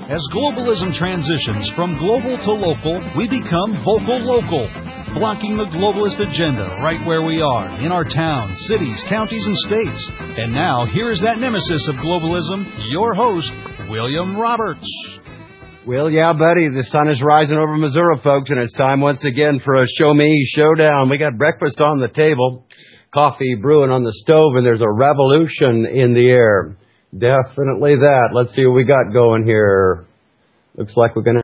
As globalism transitions from global to local, we become vocal local, blocking the globalist agenda right where we are, in our towns, cities, counties, and states. And now, here is that nemesis of globalism, your host, William Roberts. Well, yeah, buddy, the sun is rising over Missouri, folks, and it's time once again for a Show Me Showdown. We got breakfast on the table, coffee brewing on the stove, and there's a revolution in the air. Definitely that. Let's see what we got going here. Looks like we're going to...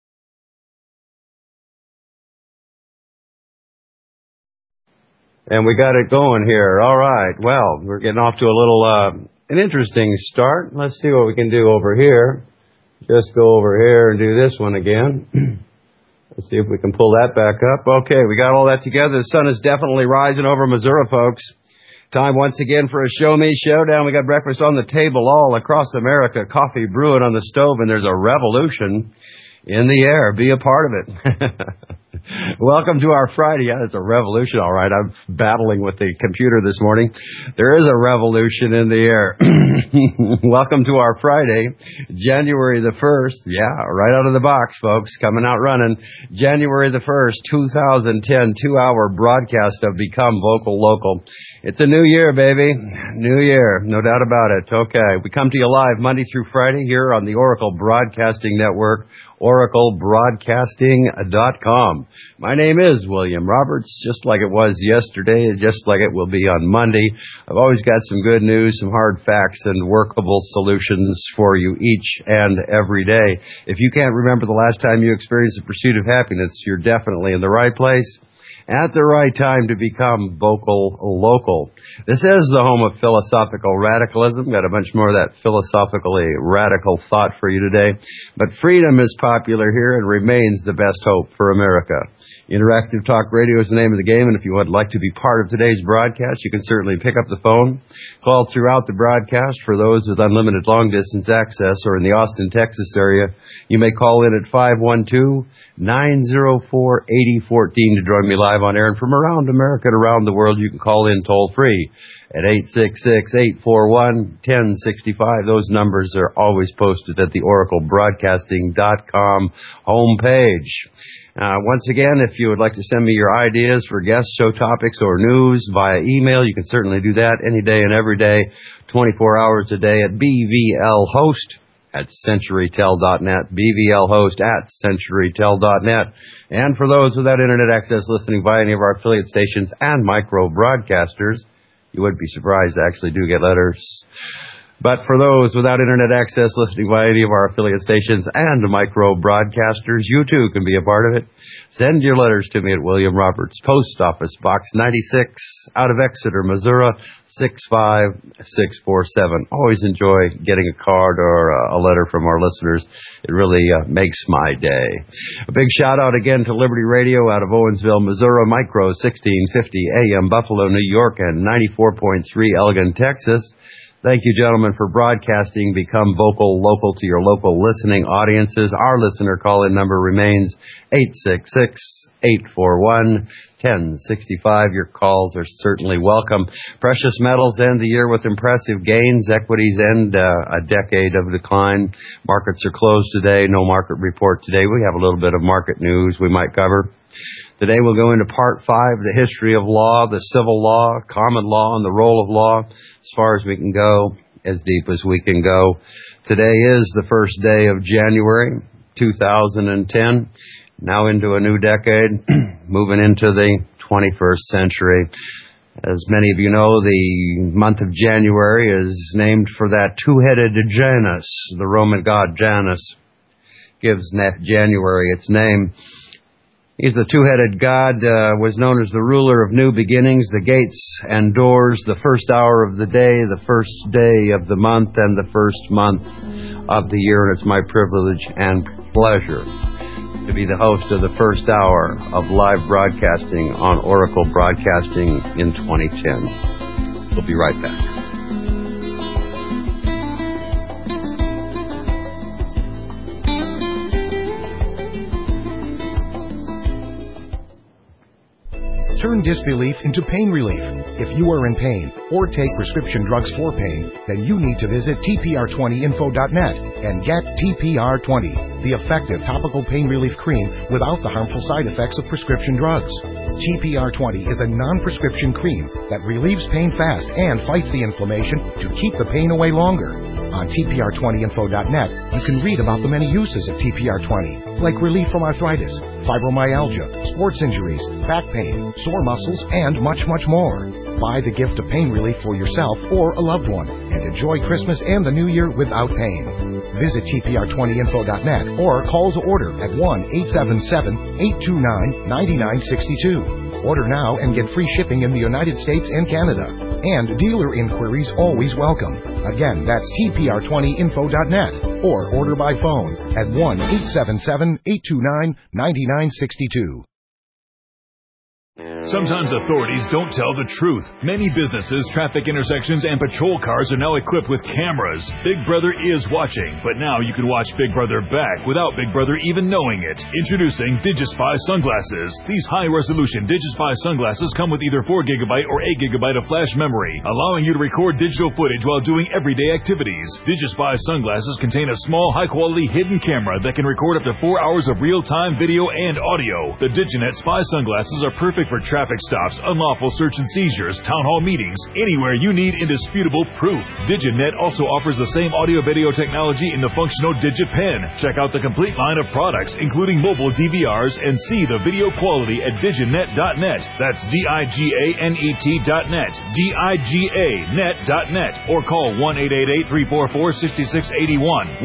And we got it going here. All right. Well, we're getting off to a little, an interesting start. Let's see what we can do over here. Just go over here and do this one again. Let's see if we can pull that back up. Okay, we got all that together. The sun is definitely rising over Missouri, folks. Time once again for a Show Me Showdown. We got breakfast on the table all across America, coffee brewing on the stove, and there's a revolution in the air. Be a part of it. Welcome to our Friday. Yeah, it's a revolution, all right. I'm battling with the computer this morning. There is a revolution in the air. Welcome to our Friday, January the 1st. Yeah, right out of the box, folks. Coming out running. January the 1st, 2010, 2-hour broadcast of Become Vocal Local. It's a new year, baby. New year. No doubt about it. Okay. We come to you live Monday through Friday here on the Oracle Broadcasting Network, oraclebroadcasting.com. My name is William Roberts, just like it was yesterday, just like it will be on Monday. I've always got some good news, some hard facts, and workable solutions for you each and every day. If you can't remember the last time you experienced the pursuit of happiness, you're definitely in the right place at the right time to become vocal local. This is the home of philosophical radicalism. Got a bunch more of that philosophically radical thought for you today. But freedom is popular here and remains the best hope for America. Interactive Talk Radio is the name of the game, and if you would like to be part of today's broadcast, you can certainly pick up the phone, call throughout the broadcast. For those with unlimited long-distance access or in the Austin, Texas area, you may call in at 512-904-8014 to join me live on air. And from around America and around the world, you can call in toll-free at 866-841-1065. Those numbers are always posted at the oraclebroadcasting.com homepage. Once again, if you would like to send me your ideas for guest show topics or news via email, you can certainly do that any day and every day, 24 hours a day at bvlhost@centurytel.net, bvlhost@centurytel.net. And for those without internet access listening via any of our affiliate stations and micro broadcasters, you would be surprised, I actually do get letters. But for those without internet access listening via any of our affiliate stations and micro broadcasters, you too can be a part of it. Send your letters to me at William Roberts, Post Office Box 96, out of Exeter, Missouri, 65647. Always enjoy getting a card or a letter from our listeners. It really makes my day. A big shout out again to Liberty Radio out of Owensville, Missouri, Micro 1650 AM, Buffalo, New York, and 94.3 Elgin, Texas. Thank you, gentlemen, for broadcasting Become Vocal Local to your local listening audiences. Our listener call-in number remains 866-841-1065. Your calls are certainly welcome. Precious metals end the year with impressive gains. Equities end a decade of decline. Markets are closed today. No market report today. We have a little bit of market news we might cover. Today we'll go into Part 5, the history of law, the civil law, common law, and the role of law, as far as we can go, as deep as we can go. Today is the first day of January 2010, now into a new decade, moving into the 21st century. As many of you know, the month of January is named for that two-headed Janus. The Roman god Janus gives January its name. He's the two-headed god, was known as the ruler of new beginnings, the gates and doors, the first hour of the day, the first day of the month, and the first month of the year. And it's my privilege and pleasure to be the host of the first hour of live broadcasting on Oracle Broadcasting in 2010. We'll be right back. Turn disbelief into pain relief. If you are in pain or take prescription drugs for pain, then you need to visit TPR20info.net and get TPR20, the effective topical pain relief cream without the harmful side effects of prescription drugs. TPR20 is a non-prescription cream that relieves pain fast and fights the inflammation to keep the pain away longer. On TPR20info.net, you can read about the many uses of TPR20, like relief from arthritis, fibromyalgia, sports injuries, back pain, sore muscles, and much, much more. Buy the gift of pain relief for yourself or a loved one and enjoy Christmas and the New Year without pain. Visit TPR20info.net or call to order at 1-877-829-9962. Order now and get free shipping in the United States and Canada. And dealer inquiries always welcome. Again, that's TPR20info.net or order by phone at 1-877-829-9962. Sometimes authorities don't tell the truth. Many businesses, traffic intersections, and patrol cars are now equipped with cameras. Big Brother is watching, but now you can watch Big Brother back without Big Brother even knowing it. Introducing DigiSpy sunglasses. These high-resolution DigiSpy sunglasses come with either 4GB or 8GB of flash memory, allowing you to record digital footage while doing everyday activities. DigiSpy sunglasses contain a small, high-quality hidden camera that can record up to 4 hours of real-time video and audio. The DigiNet Spy sunglasses are perfect for traffic stops, unlawful search and seizures, town hall meetings, anywhere you need indisputable proof. DigiNet also offers the same audio-video technology in the functional DigiPen. Check out the complete line of products, including mobile DVRs, and see the video quality at diginet.net. That's DIGANET.net, DIGANet.net, or call 1-888-344-6681,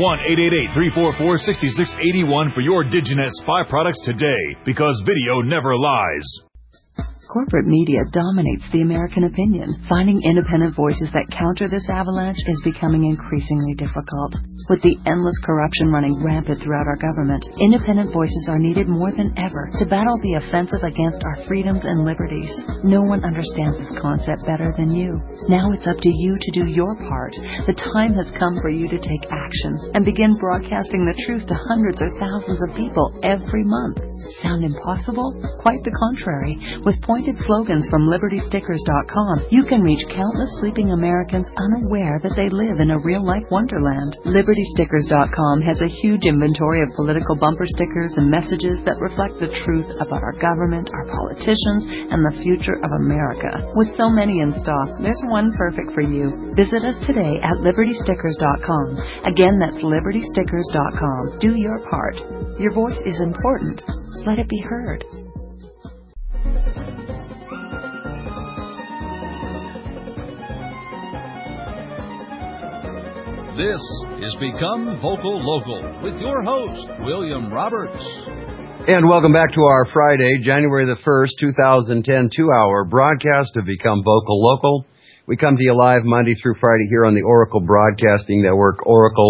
1-888-344-6681 for your DigiNet Spy products today, because video never lies. Corporate media dominates the American opinion. Finding independent voices that counter this avalanche is becoming increasingly difficult. With the endless corruption running rampant throughout our government, independent voices are needed more than ever to battle the offensive against our freedoms and liberties. No one understands this concept better than you. Now it's up to you to do your part. The time has come for you to take action and begin broadcasting the truth to hundreds or thousands of people every month. Sound impossible? Quite the contrary. With pointed slogans from LibertyStickers.com, you can reach countless sleeping Americans unaware that they live in a real-life wonderland. LibertyStickers.com has a huge inventory of political bumper stickers and messages that reflect the truth about our government, our politicians, and the future of America. With so many in stock, there's one perfect for you. Visit us today at LibertyStickers.com. Again, that's LibertyStickers.com. Do your part. Your voice is important. Let it be heard. This is Become Vocal Local with your host, William Roberts. And welcome back to our Friday, January the 1st, 2010, 2-hour broadcast of Become Vocal Local. We come to you live Monday through Friday here on the Oracle Broadcasting Network,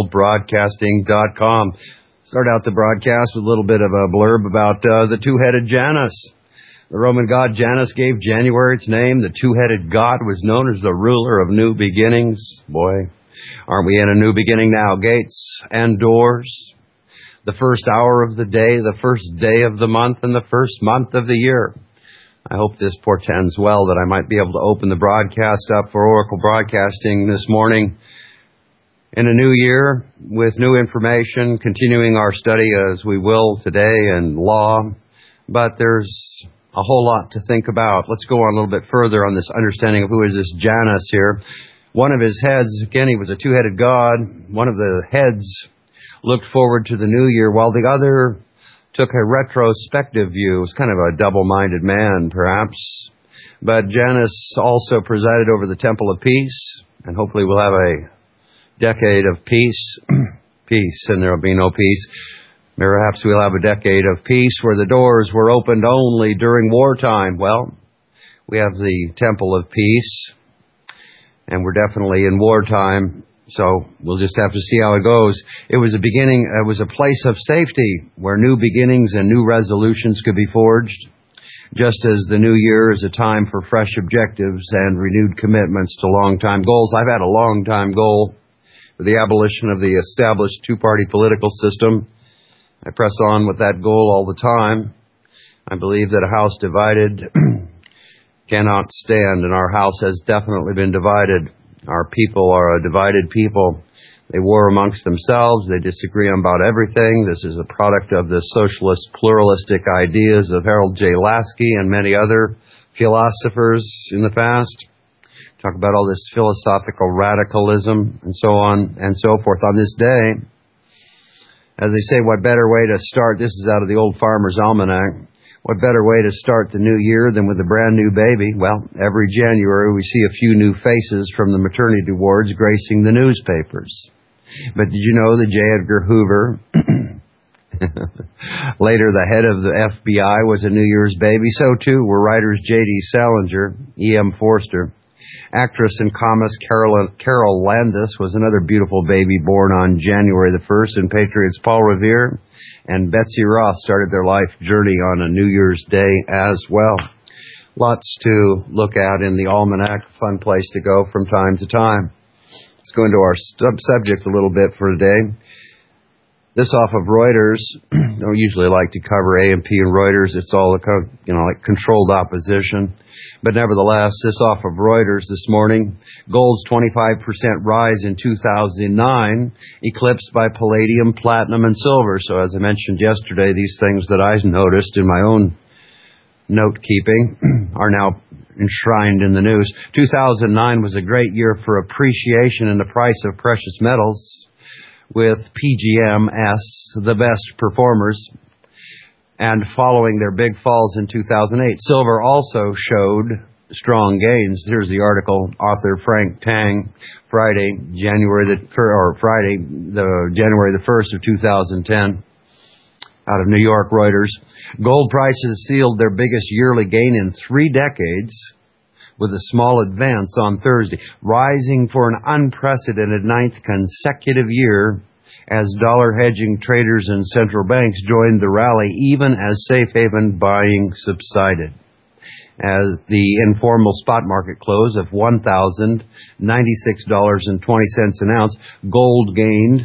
oraclebroadcasting.com. Start out the broadcast with a little bit of a blurb about the two-headed Janus. The Roman god Janus gave January its name. The two-headed god was known as the ruler of new beginnings. Boy, aren't we in a new beginning now? Gates and doors. The first hour of the day, the first day of the month, and the first month of the year. I hope this portends well that I might be able to open the broadcast up for Oracle Broadcasting this morning in a new year with new information, continuing our study as we will today in law. But there's a whole lot to think about. Let's go on a little bit further on this understanding of who is this Janus here. One of his heads, again, he was a two-headed god. One of the heads looked forward to the new year, while the other took a retrospective view. It was kind of a double-minded man, perhaps. But Janus also presided over the Temple of Peace, and hopefully we'll have a decade of peace. Peace, and there will be no peace. Perhaps we'll have a decade of peace where the doors were opened only during wartime. Well, we have the Temple of Peace, and we're definitely in wartime, so we'll just have to see how it goes. It was a beginning, it was a place of safety where new beginnings and new resolutions could be forged, just as the new year is a time for fresh objectives and renewed commitments to long-time goals. I've had a long-time goal for the abolition of the established two-party political system. I press on with that goal all the time. I believe that a house divided cannot stand, and our house has definitely been divided. Our people are a divided people. They war amongst themselves. They disagree about everything. This is a product of the socialist pluralistic ideas of Harold J. Lasky and many other philosophers in the past. Talk about all this philosophical radicalism and so on and so forth. On this day, as they say, what better way to start, this is out of the Old Farmer's Almanac, what better way to start the new year than with a brand new baby? Well, every January we see a few new faces from the maternity wards gracing the newspapers. But did you know that J. Edgar Hoover, later the head of the FBI, was a New Year's baby? So too were writers J.D. Salinger, E.M. Forster. Actress and comics Carol Landis was another beautiful baby born on January the 1st, and patriots Paul Revere and Betsy Ross started their life journey on a New Year's Day as well. Lots to look at in the Almanac, fun place to go from time to time. Let's go into our subject a little bit for today. This off of Reuters. I don't usually like to cover AMP and Reuters. It's all like controlled opposition. But nevertheless, this off of Reuters this morning. Gold's 25% rise in 2009, eclipsed by palladium, platinum, and silver. So as I mentioned yesterday, these things that I noticed in my own note-keeping are now enshrined in the news. 2009 was a great year for appreciation in the price of precious metals, with PGMs the best performers, and following their big falls in 2008. Silver also showed strong gains. Here's the article, author Frank Tang, January the 1st of 2010. Out of New York, Reuters. Gold prices sealed their biggest yearly gain in 3 decades with a small advance on Thursday, rising for an unprecedented 9th consecutive year as dollar hedging traders and central banks joined the rally, even as safe haven buying subsided. As the informal spot market close of $1,096.20 an ounce, gold gained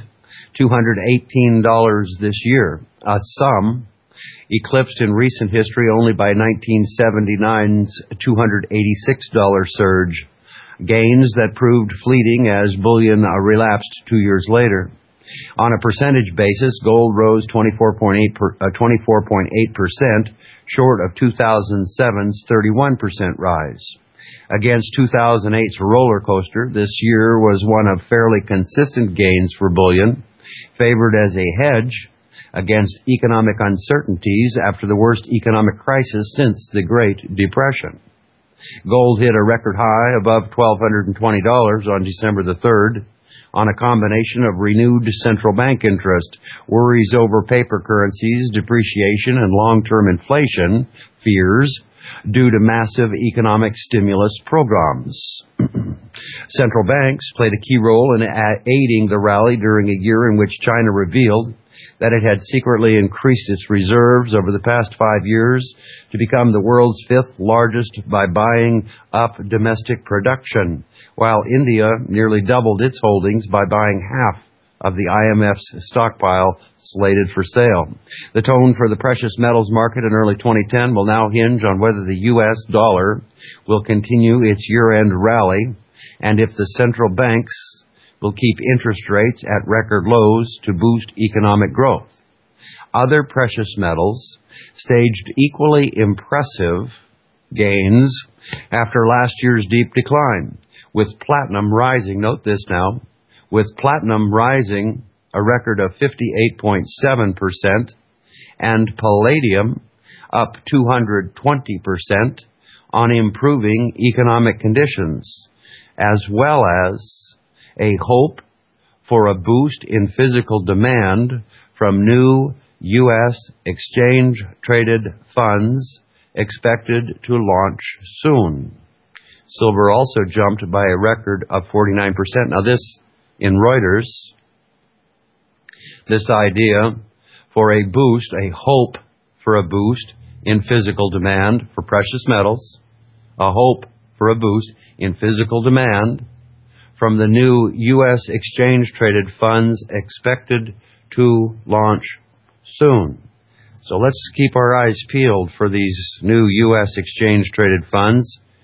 $218 this year, a sum eclipsed in recent history only by 1979's $286 surge, gains that proved fleeting as bullion relapsed 2 years later. On a percentage basis, gold rose 24.8%, short of 2007's 31% rise. Against 2008's roller coaster, this year was one of fairly consistent gains for bullion, favored as a hedge against economic uncertainties after the worst economic crisis since the Great Depression. Gold hit a record high above $1,220 on December the 3rd on a combination of renewed central bank interest, worries over paper currencies, depreciation, and long-term inflation fears due to massive economic stimulus programs. Central banks played a key role in aiding the rally during a year in which China revealed that it had secretly increased its reserves over the past 5 years to become the world's 5th largest by buying up domestic production, while India nearly doubled its holdings by buying half of the IMF's stockpile slated for sale. The tone for the precious metals market in early 2010 will now hinge on whether the U.S. dollar will continue its year-end rally and if the central banks will keep interest rates at record lows to boost economic growth. Other precious metals staged equally impressive gains after last year's deep decline, with platinum rising, note this now, with platinum rising a record of 58.7% and palladium up 220% on improving economic conditions, as well as a hope for a boost in physical demand from new U.S. exchange-traded funds expected to launch soon. Silver also jumped by a record of 49%. Now this, in Reuters, this idea for a boost, a hope for a boost in physical demand for precious metals, a hope for a boost in physical demand from the new U.S. exchange-traded funds expected to launch soon. So let's keep our eyes peeled for these new U.S. exchange-traded funds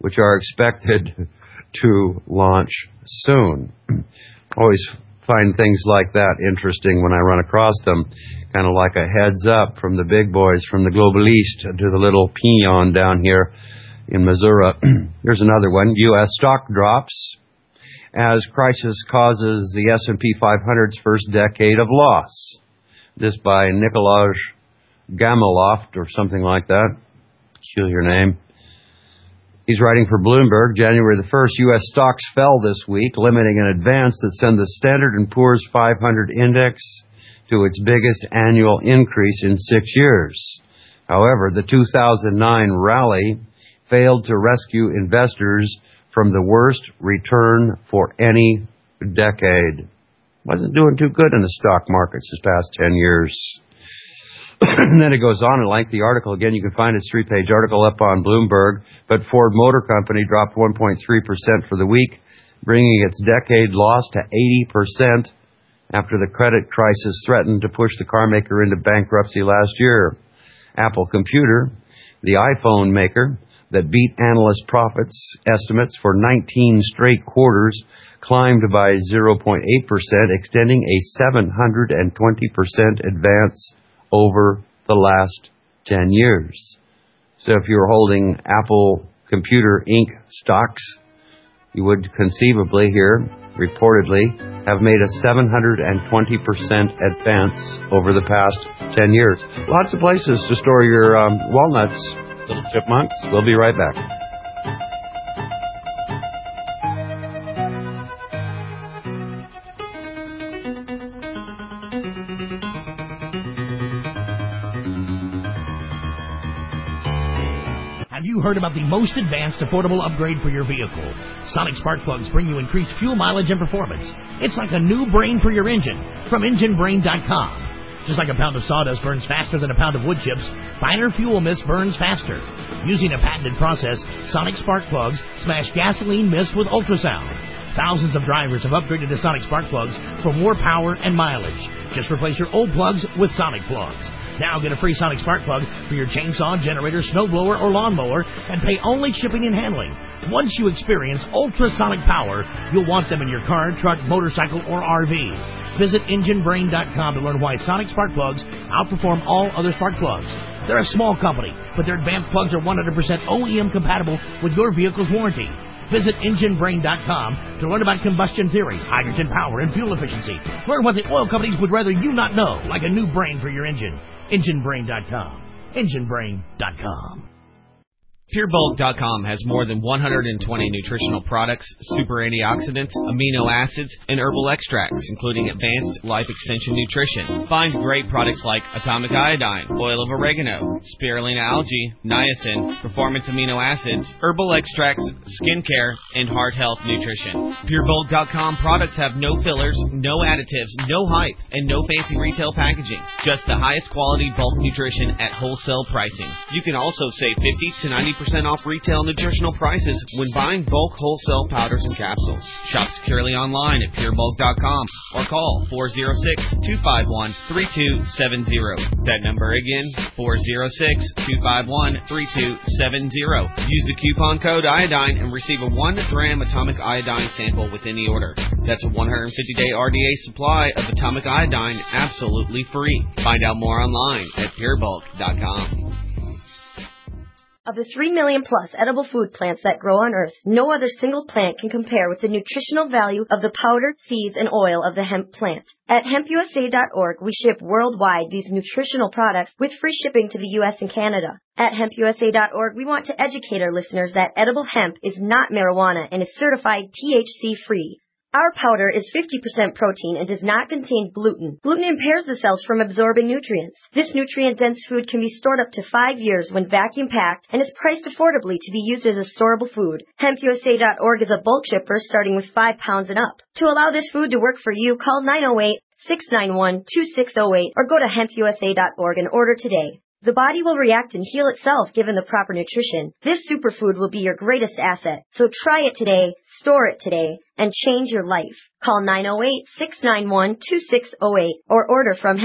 which are expected to launch soon. Always find things like that interesting when I run across them, kind of like a heads up from the big boys from the Global East to the little peon down here in Missouri. Here's another one. U.S. stock drops as crisis causes the S&P 500's first decade of loss. This by Nikolaj Gamiloft or something like that. Peculiar name. He's writing for Bloomberg. January the 1st, U.S. stocks fell this week, limiting an advance that sent the Standard & Poor's 500 index to its biggest annual increase in 6 years. However, the 2009 rally failed to rescue investors from the worst return for any decade. Wasn't doing too good in the stock markets this past 10 years. And then it goes on in length. The article, again, you can find its 3-page article up on Bloomberg. But Ford Motor Company dropped 1.3% for the week, bringing its decade loss to 80% after the credit crisis threatened to push the car maker into bankruptcy last year. Apple Computer, the iPhone maker that beat analyst profits estimates for 19 straight quarters, climbed by 0.8%, extending a 720% advance over the last 10 years. So if you're holding Apple Computer Inc. stocks, you would conceivably here, reportedly, have made a 720% advance over the past 10 years. Lots of places to store your walnuts, little chipmunks. We'll be right back. Have you heard about the most advanced affordable upgrade for your vehicle? Sonic Spark Plugs bring you increased fuel mileage and performance. It's like a new brain for your engine from EngineBrain.com. Just like a pound of sawdust burns faster than a pound of wood chips, finer fuel mist burns faster. Using a patented process, Sonic Spark Plugs smash gasoline mist with ultrasound. Thousands of drivers have upgraded to Sonic Spark Plugs for more power and mileage. Just replace your old plugs with Sonic Plugs. Now get a free Sonic Spark Plug for your chainsaw, generator, snowblower, or lawnmower and pay only shipping and handling. Once you experience ultrasonic power, you'll want them in your car, truck, motorcycle, or RV. Visit EngineBrain.com to learn why Sonic Spark Plugs outperform all other spark plugs. They're a small company, but their advanced plugs are 100% OEM compatible with your vehicle's warranty. Visit EngineBrain.com to learn about combustion theory, hydrogen power, and fuel efficiency. Learn what the oil companies would rather you not know, like a new brain for your engine. EngineBrain.com. EngineBrain.com. PureBulk.com has more than 120 nutritional products, super antioxidants, amino acids, and herbal extracts, including advanced life extension nutrition. Find great products like atomic iodine, oil of oregano, spirulina algae, niacin, performance amino acids, herbal extracts, skincare, and heart health nutrition. PureBulk.com products have no fillers, no additives, no hype, and no fancy retail packaging. Just the highest quality bulk nutrition at wholesale pricing. You can also save 50 to 90% off retail nutritional prices when buying bulk wholesale powders and capsules. Shop securely online at purebulk.com or call 406-251-3270. That number again, 406-251-3270. Use the coupon code iodine and receive a 1-gram atomic iodine sample with any order. That's a 150-day RDA supply of atomic iodine absolutely free. Find out more online at purebulk.com. Of the 3 million plus edible food plants that grow on Earth, no other single plant can compare with the nutritional value of the powder, seeds, and oil of the hemp plant. At hempusa.org, we ship worldwide these nutritional products with free shipping to the U.S. and Canada. At hempusa.org, we want to educate our listeners that edible hemp is not marijuana and is certified THC-free. Our powder is 50% protein and does not contain gluten. Gluten impairs the cells from absorbing nutrients. This nutrient-dense food can be stored up to 5 years when vacuum-packed and is priced affordably to be used as a storable food. HempUSA.org is a bulk shipper starting with 5 pounds and up. To allow this food to work for you, call 908-691-2608 or go to HempUSA.org and order today. The body will react and heal itself given the proper nutrition. This superfood will be your greatest asset. So try it today, store it today, and change your life. Call 908-691-2608 or order from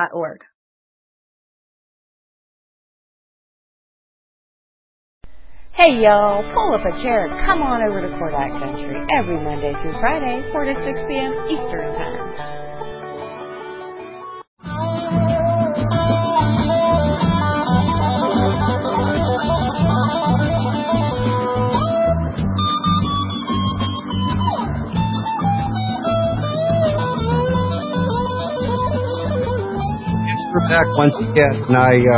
hempusa.org. Hey y'all, pull up a chair and come on over to Cordat Country every Monday through Friday, 4 to 6 p.m. Eastern Time. We're back once again,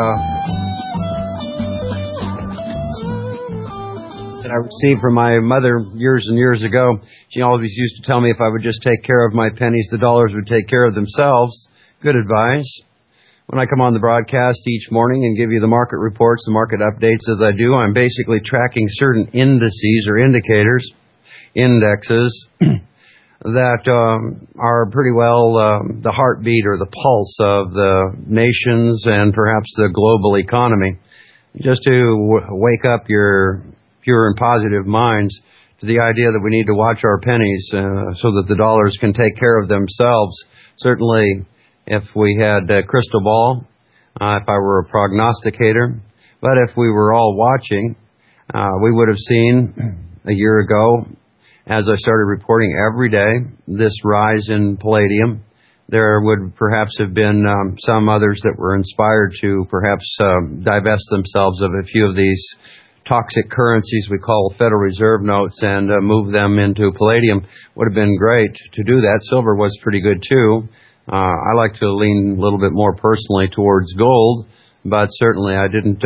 and I received from my mother years and years ago. She always used to tell me if I would just take care of my pennies, the dollars would take care of themselves. Good advice. When I come on the broadcast each morning and give you the market reports, the market updates as I do, I'm basically tracking certain indices or indicators, indexes, that are pretty well the heartbeat or the pulse of the nations and perhaps the global economy, just to wake up your pure and positive minds to the idea that we need to watch our pennies so that the dollars can take care of themselves. Certainly, if we had a crystal ball, if I were a prognosticator, but if we were all watching, we would have seen a year ago, as I started reporting every day, this rise in palladium. There would perhaps have been some others that were inspired to perhaps divest themselves of a few of these toxic currencies we call Federal Reserve notes and move them into palladium. Would have been great to do that. Silver was pretty good too. I like to lean a little bit more personally towards gold, but certainly I didn't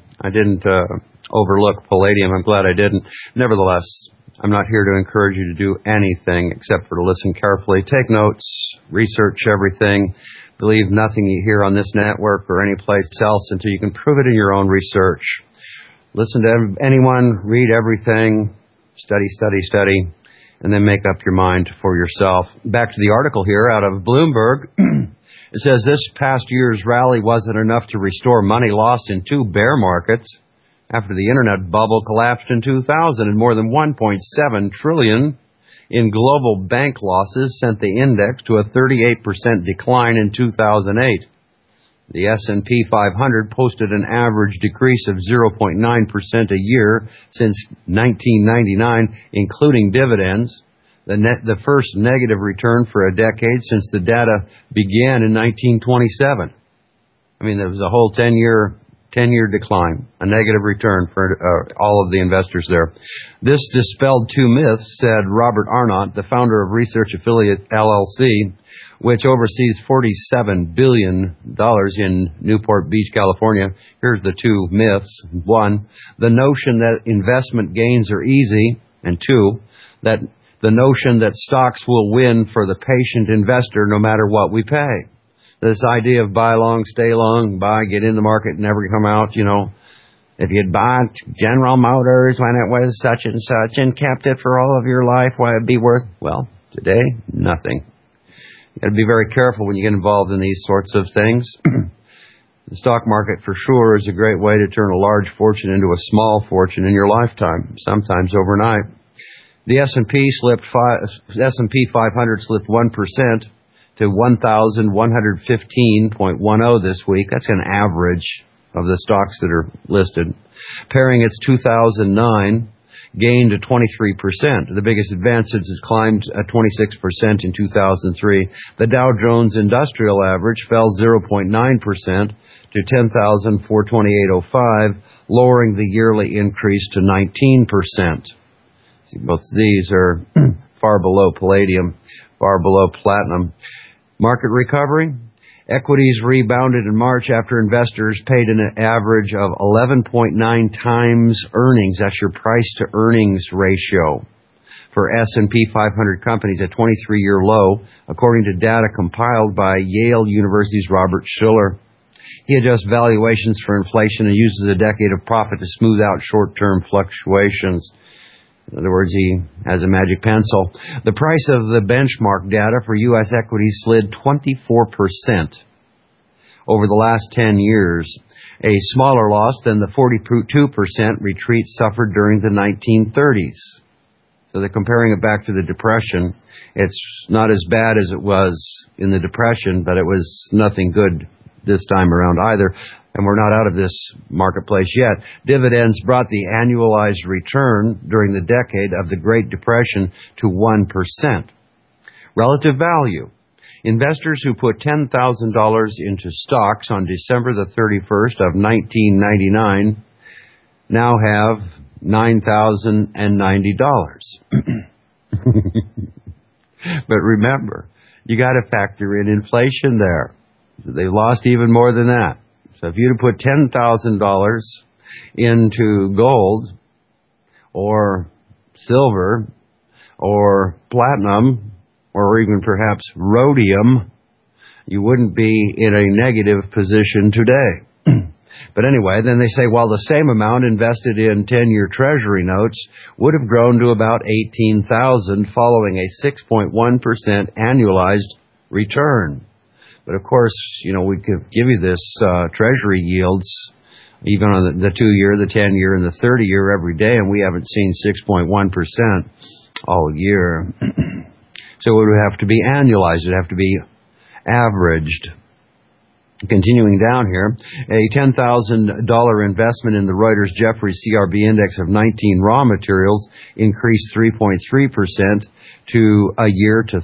overlook palladium. I'm glad I didn't. Nevertheless, I'm not here to encourage you to do anything except for to listen carefully. Take notes, research everything. Believe nothing you hear on this network or any place else until you can prove it in your own research. Listen to anyone, read everything, study, and then make up your mind for yourself. Back to the article here out of Bloomberg. It says this past year's rally wasn't enough to restore money lost in two bear markets after the internet bubble collapsed in 2000, and more than $1.7 trillion in global bank losses sent the index to a 38% decline in 2008. The S&P 500 posted an average decrease of 0.9% a year since 1999, including dividends, the first negative return for a decade since the data began in 1927. I mean, there was a whole 10-year decline, a negative return for all of the investors there. This dispelled two myths, said Robert Arnott, the founder of Research Affiliate LLC, which oversees $47 billion in Newport Beach, California. Here's the two myths. One, the notion that investment gains are easy. And two, that the notion that stocks will win for the patient investor no matter what we pay. This idea of buy long, stay long, buy, get in the market, never come out, you know. If you'd bought General Motors when it was such and such and kept it for all of your life, why it'd be worth, well, today, nothing. You've got to be very careful when you get involved in these sorts of things. The stock market, for sure, is a great way to turn a large fortune into a small fortune in your lifetime, sometimes overnight. The S&P 500 slipped 1% to 1,115.10 this week. That's an average of the stocks that are listed. Pairing its 2009 gained to 23%. The biggest advances has climbed 26% in 2003. The Dow Jones Industrial Average fell 0.9% to 10,428.05, lowering the yearly increase to 19%. See, both these are far below palladium, far below platinum. Market recovery. Equities rebounded in March after investors paid an average of 11.9 times earnings. That's your price-to-earnings ratio for S&P 500 companies, a 23-year low, according to data compiled by Yale University's Robert Shiller. He adjusts valuations for inflation and uses a decade of profit to smooth out short-term fluctuations. In other words, he has a magic pencil. The price of the benchmark data for U.S. equities slid 24% over the last 10 years, a smaller loss than the 42% retreat suffered during the 1930s. So they're comparing it back to the Depression. It's not as bad as it was in the Depression, but it was nothing good this time around either. and we're not out of this marketplace yet, dividends brought the annualized return during the decade of the Great Depression to 1%. Relative value. Investors who put $10,000 into stocks on December the 31st of 1999 now have $9,090. But remember, you got to factor in inflation there. They lost even more than that. So if you'd have put $10,000 into gold or silver or platinum or even perhaps rhodium, you wouldn't be in a negative position today. But anyway, then they say, well, the same amount invested in 10-year Treasury notes would have grown to about $18,000 following a 6.1% annualized return. But of course, we could give you this Treasury yields even on the 2-year, the 10-year, and the 30-year every day, and we haven't seen 6.1% all year. So it would have to be annualized. It would have to be averaged. Continuing down here, a $10,000 investment in the Reuters Jefferies CRB index of 19 raw materials increased 3.3% to a year to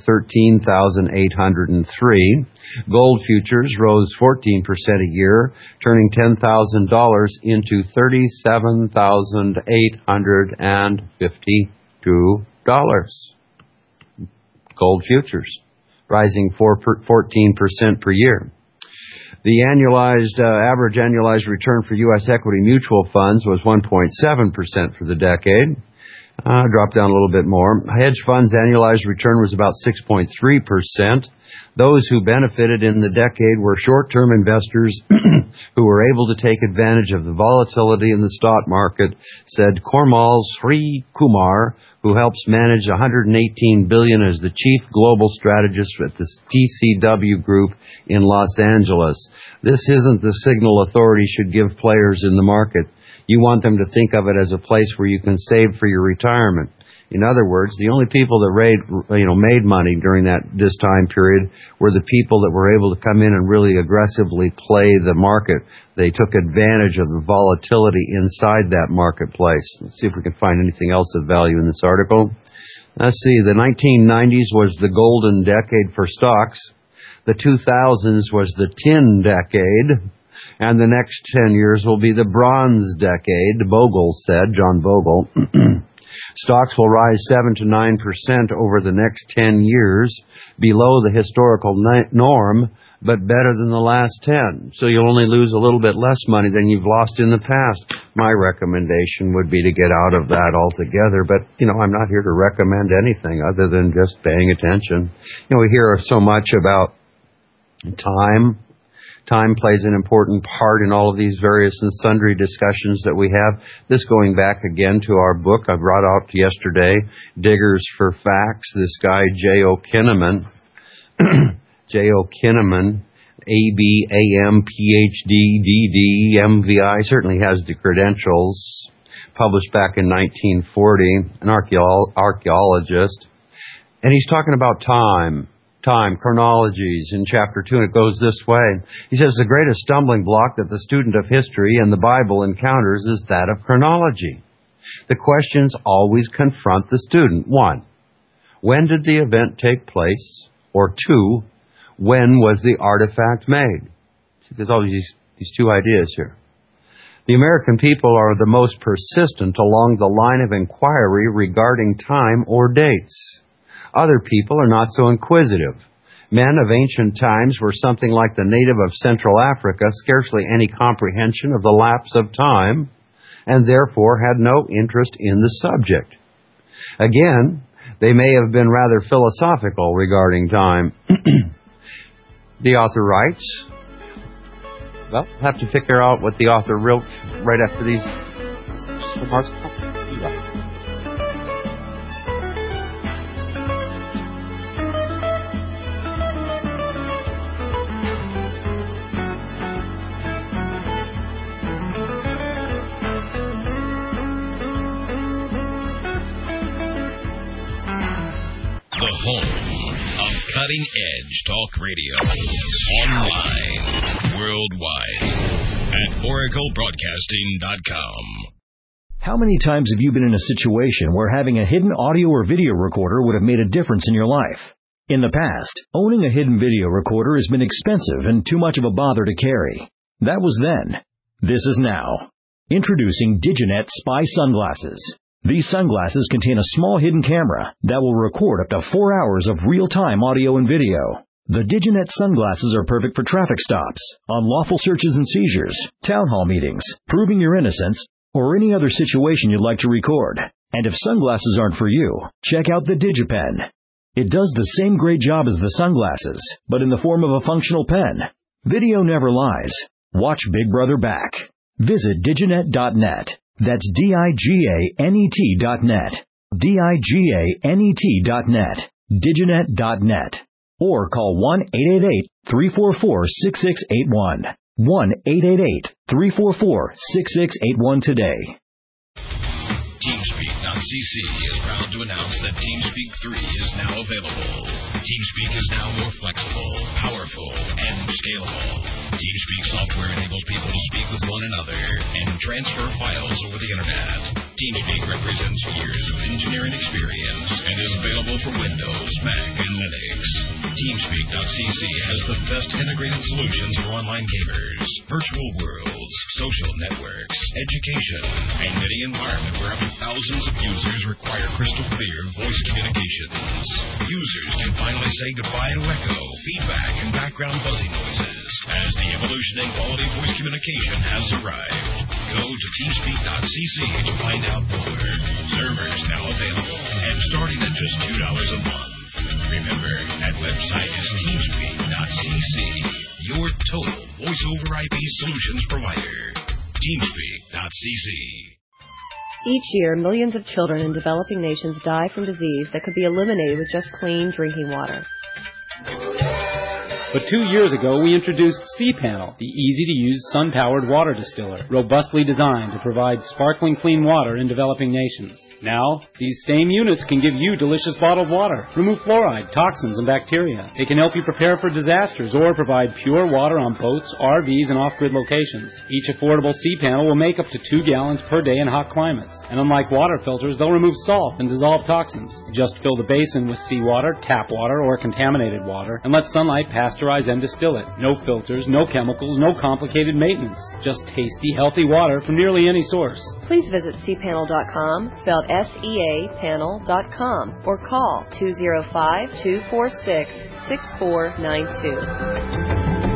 13,803. Gold futures rose 14% a year, turning $10,000 into $37,852. Gold futures rising 14% per year. The average annualized return for U.S. equity mutual funds was 1.7% for the decade. Dropped down a little bit more. Hedge funds' annualized return was about 6.3%. Those who benefited in the decade were short-term investors who were able to take advantage of the volatility in the stock market, said Kormal Sri Kumar, who helps manage $118 billion as the chief global strategist at the TCW Group in Los Angeles. This isn't the signal authorities should give players in the market. You want them to think of it as a place where you can save for your retirement. In other words, the only people that made money during this time period were the people that were able to come in and really aggressively play the market. They took advantage of the volatility inside that marketplace. Let's see if we can find anything else of value in this article. Let's see, the 1990s was the golden decade for stocks. The 2000s was the tin decade. And the next 10 years will be the bronze decade, Bogle said, John Bogle. Stocks will rise 7 to 9% over the next 10 years, below the historical norm, but better than the last 10. So you'll only lose a little bit less money than you've lost in the past. My recommendation would be to get out of that altogether. But, I'm not here to recommend anything other than just paying attention. We hear so much about time. Time plays an important part in all of these various and sundry discussions that we have. This going back again to our book I brought out yesterday, Diggers for Facts. This guy, J.O. Kinnaman, J.O. Kinnaman, A.B.A.M., Ph.D., D.D., M.V.I., certainly has the credentials, published back in 1940, an archaeologist. And he's talking about time, chronologies in chapter 2, and it goes this way. He says the greatest stumbling block that the student of history and the Bible encounters is that of chronology. The questions always confront the student. 1, when did the event take place? Or 2, when was the artifact made? See, there's always these two ideas here. The American people are the most persistent along the line of inquiry regarding time or dates. Other people are not so inquisitive. Men of ancient times were something like the native of Central Africa, scarcely any comprehension of the lapse of time, and therefore had no interest in the subject. Again, they may have been rather philosophical regarding time. The author writes, well, we'll have to figure out what the author wrote right after these remarks. Cutting-edge talk radio. Online. Worldwide. at oraclebroadcasting.com. How many times have you been in a situation where having a hidden audio or video recorder would have made a difference in your life? In the past, owning a hidden video recorder has been expensive and too much of a bother to carry. That was then. This is now. Introducing Diginet Spy Sunglasses. These sunglasses contain a small hidden camera that will record up to 4 hours of real-time audio and video. The Diginet sunglasses are perfect for traffic stops, unlawful searches and seizures, town hall meetings, proving your innocence, or any other situation you'd like to record. And if sunglasses aren't for you, check out the DigiPen. It does the same great job as the sunglasses, but in the form of a functional pen. Video never lies. Watch Big Brother back. Visit diginet.net. That's diganet.net. diganet.net. Diginet.net. Or call 1-888-344-6681. 1-888-344-6681 today. TeamSpeak.cc is proud to announce that TeamSpeak 3 is now available. TeamSpeak is now more flexible, powerful, and scalable. TeamSpeak software enables people to speak with one another and transfer files over the internet. TeamSpeak represents years of engineering experience and is available for Windows, Mac, and Linux. TeamSpeak.cc has the best integrated solutions for online gamers, virtual worlds, social networks, education, and any environment where up to thousands of users require crystal clear voice communications. Users can finally say goodbye to echo, feedback, and background buzzing noises as the evolution in quality voice communication has arrived. Go to TeamSpeak.cc to find out more. Servers now available and starting at just $2 a month. Remember, that website is TeamSpeak.cc, your total voice-over IP solutions provider. TeamSpeak.cc. Each year, millions of children in developing nations die from disease that could be eliminated with just clean drinking water. But 2 years ago, we introduced cPanel, the easy-to-use sun-powered water distiller, robustly designed to provide sparkling clean water in developing nations. Now, these same units can give you delicious bottled water, remove fluoride, toxins, and bacteria. They can help you prepare for disasters or provide pure water on boats, RVs, and off-grid locations. Each affordable cPanel will make up to 2 gallons per day in hot climates. And unlike water filters, they'll remove salt and dissolve toxins. Just fill the basin with seawater, tap water, or contaminated water, and let sunlight pasteurize and distill it. No filters, no chemicals, no complicated maintenance. Just tasty, healthy water from nearly any source. Please visit cpanel.com, spelled SEA panel.com, or call 205-246-6492.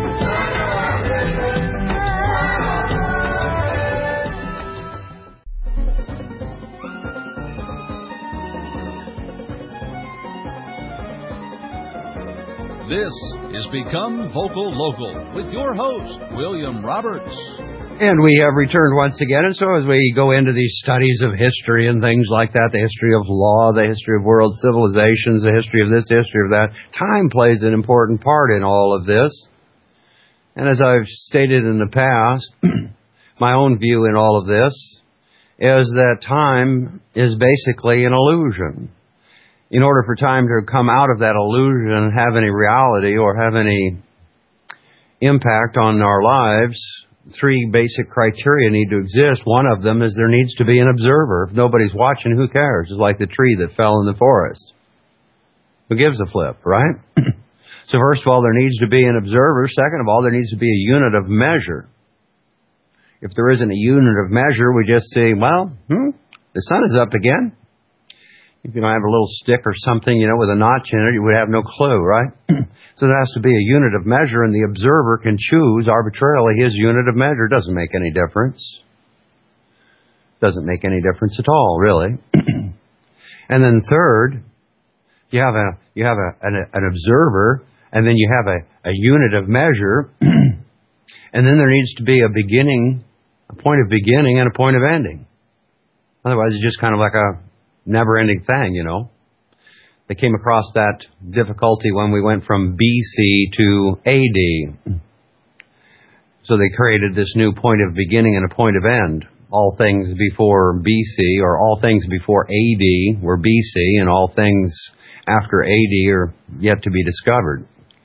This is Become Vocal Local with your host, William Roberts. And we have returned once again, and so as we go into these studies of history and things like that, the history of law, the history of world civilizations, the history of this, the history of that, time plays an important part in all of this. And as I've stated in the past, my own view in all of this is that time is basically an illusion. In order for time to come out of that illusion, have any reality or have any impact on our lives, 3 basic criteria need to exist. One of them is there needs to be an observer. If nobody's watching, who cares? It's like the tree that fell in the forest. Who gives a flip, right? So first of all, there needs to be an observer. Second of all, there needs to be a unit of measure. If there isn't a unit of measure, we just say, well, the sun is up again. If you don't have a little stick or something, with a notch in it, you would have no clue, right? So there has to be a unit of measure, and the observer can choose arbitrarily his unit of measure. Doesn't make any difference. Doesn't make any difference at all, really. And then third, you have an observer, and then you have a unit of measure, and then there needs to be a point of beginning and a point of ending. Otherwise, it's just kind of like a never-ending thing, They came across that difficulty when we went from BC to AD. So they created this new point of beginning and a point of end. All things before BC, or all things before AD were BC, and all things after AD are yet to be discovered.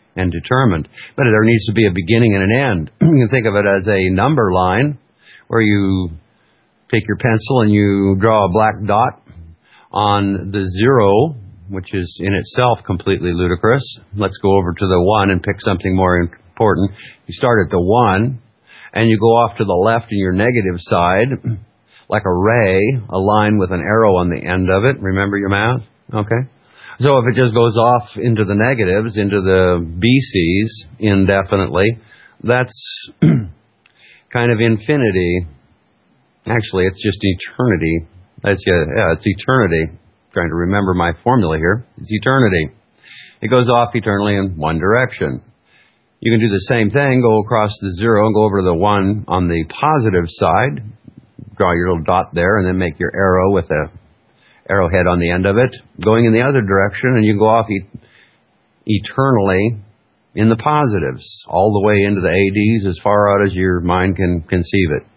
and determined. But there needs to be a beginning and an end. You can think of it as a number line where you take your pencil and you draw a black dot on the 0, which is in itself completely ludicrous. Let's go over to the 1 and pick something more important. You start at the 1 and you go off to the left in your negative side like a ray, a line with an arrow on the end of it. Remember your math? Okay. So if it just goes off into the negatives, into the BCs indefinitely, that's kind of infinity. Actually, it's just eternity. It's eternity. I'm trying to remember my formula here. It's eternity. It goes off eternally in one direction. You can do the same thing, go across the 0 and go over to the 1 on the positive side. Draw your little dot there and then make your arrow with a arrowhead on the end of it, going in the other direction, and you go off eternally in the positives, all the way into the ADs as far out as your mind can conceive it.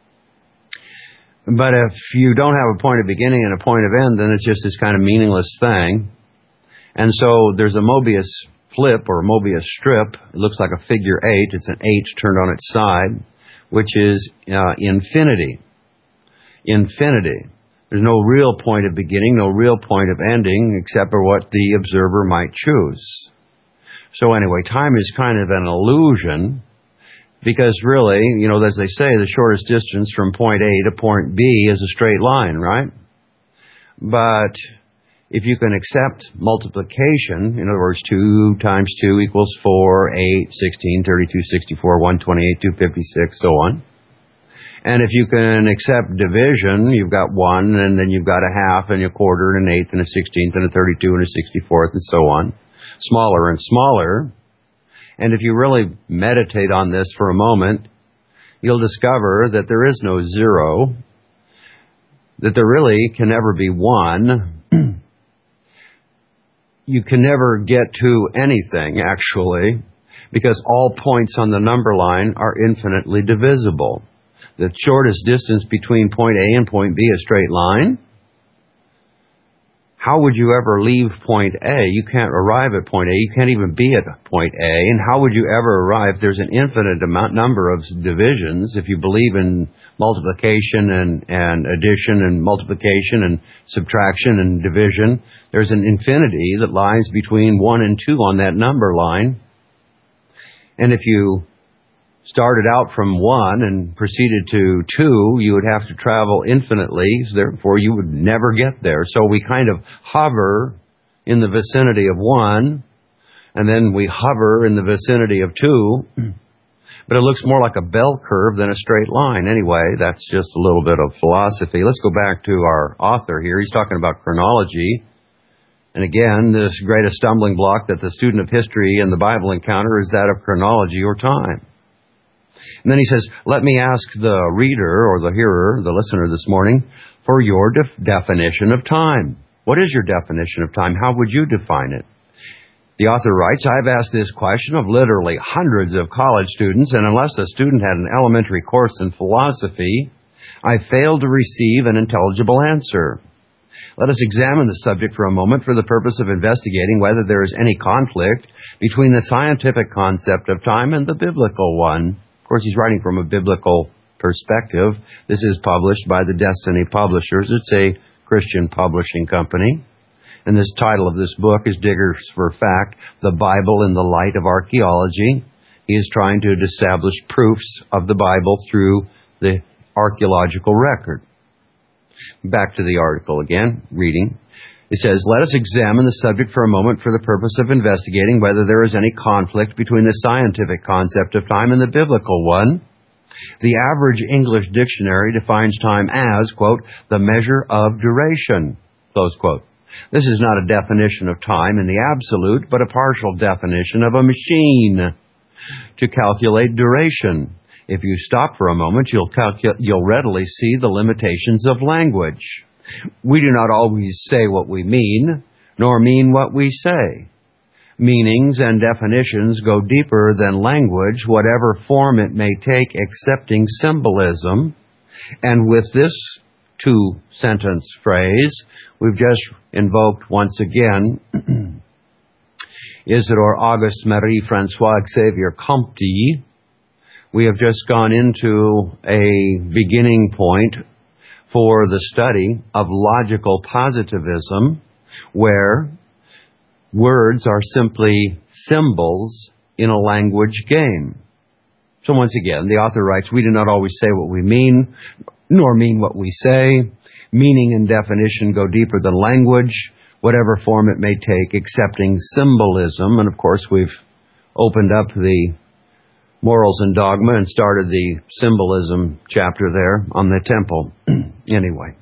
But if you don't have a point of beginning and a point of end, then it's just this kind of meaningless thing. And so there's a Mobius flip or Mobius strip. It looks like a figure 8. It's an 8 turned on its side, which is infinity. Infinity. There's no real point of beginning, no real point of ending, except for what the observer might choose. So anyway, time is kind of an illusion, because really, as they say, the shortest distance from point A to point B is a straight line, right? But if you can accept multiplication, in other words, 2 times 2 equals 4, 8, 16, 32, 64, 128, 256, so on. And if you can accept division, you've got 1, and then you've got a half, and a quarter, and an eighth, and a 16th, and a 32, and a 64th, and so on. Smaller and smaller. And if you really meditate on this for a moment, you'll discover that there is no 0, that there really can never be 1. You can never get to anything, actually, because all points on the number line are infinitely divisible. The shortest distance between point A and point B is a straight line. How would you ever leave point A? You can't arrive at point A. You can't even be at point A. And how would you ever arrive? There's an infinite number of divisions. If you believe in multiplication and addition and multiplication and subtraction and division, there's an infinity that lies between 1 and 2 on that number line. And if you started out from 1 and proceeded to 2, you would have to travel infinitely, so therefore you would never get there. So we kind of hover in the vicinity of 1, and then we hover in the vicinity of 2, but it looks more like a bell curve than a straight line. Anyway, that's just a little bit of philosophy. Let's go back to our author here. He's talking about chronology. And again, this greatest stumbling block that the student of history and the Bible encounter is that of chronology or time. And then he says, let me ask the reader or the hearer, the listener this morning, for your definition of time. What is your definition of time? How would you define it? The author writes, I've asked this question of literally hundreds of college students, and unless a student had an elementary course in philosophy, I failed to receive an intelligible answer. Let us examine the subject for a moment for the purpose of investigating whether there is any conflict between the scientific concept of time and the biblical one. Of course, he's writing from a biblical perspective. This is published by the Destiny Publishers. It's a Christian publishing company. And this title of this book is Diggers for Fact, the Bible in the Light of Archaeology. He is trying to establish proofs of the Bible through the archaeological record. Back to the article again, reading. It says, let us examine the subject for a moment for the purpose of investigating whether there is any conflict between the scientific concept of time and the biblical one. The average English dictionary defines time as, quote, the measure of duration, close quote. This is not a definition of time in the absolute, but a partial definition of a machine to calculate duration. If you stop for a moment, you'll readily see the limitations of language. We do not always say what we mean, nor mean what we say. Meanings and definitions go deeper than language, whatever form it may take, excepting symbolism. And with this two-sentence phrase, we've just invoked once again Isidore Auguste Marie Francois Xavier Comte, we have just gone into a beginning point for the study of logical positivism, where words are simply symbols in a language game. So once again, the author writes, we do not always say what we mean, nor mean what we say. Meaning and definition go deeper than language, whatever form it may take, accepting symbolism. And of course, we've opened up the morals and dogma and started the symbolism chapter there on the temple. Anyway.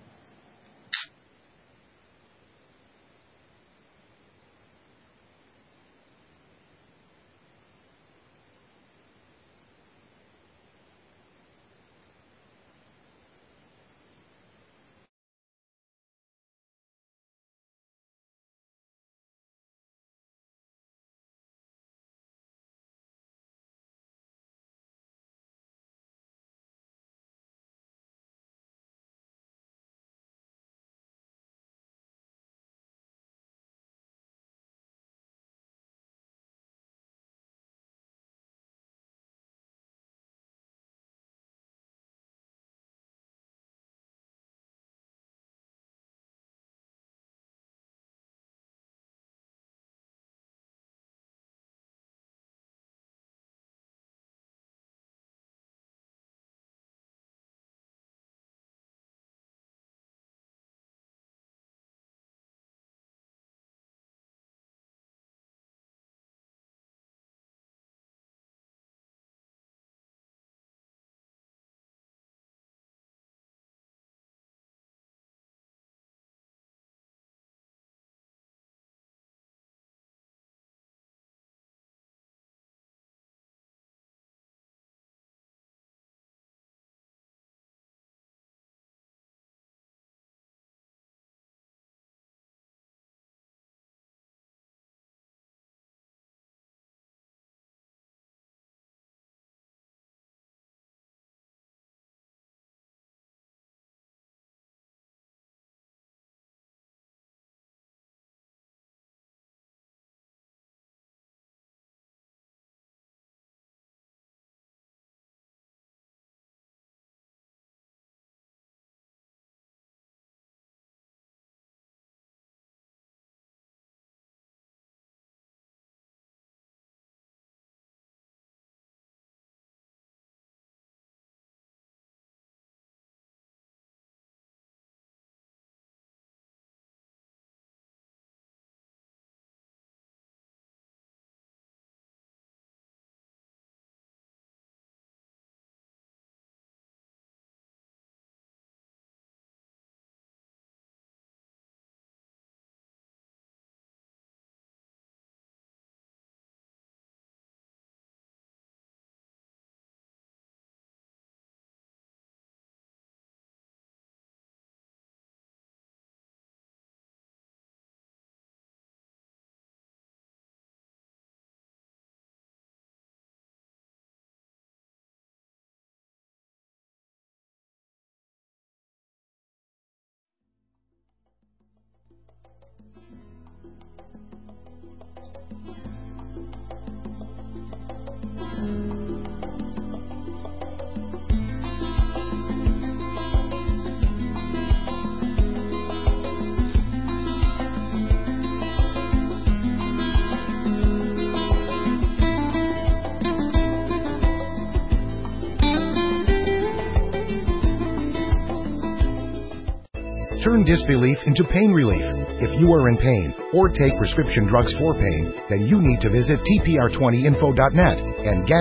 Turn disbelief into pain relief. If you are in pain or take prescription drugs for pain, then you need to visit TPR20info.net and get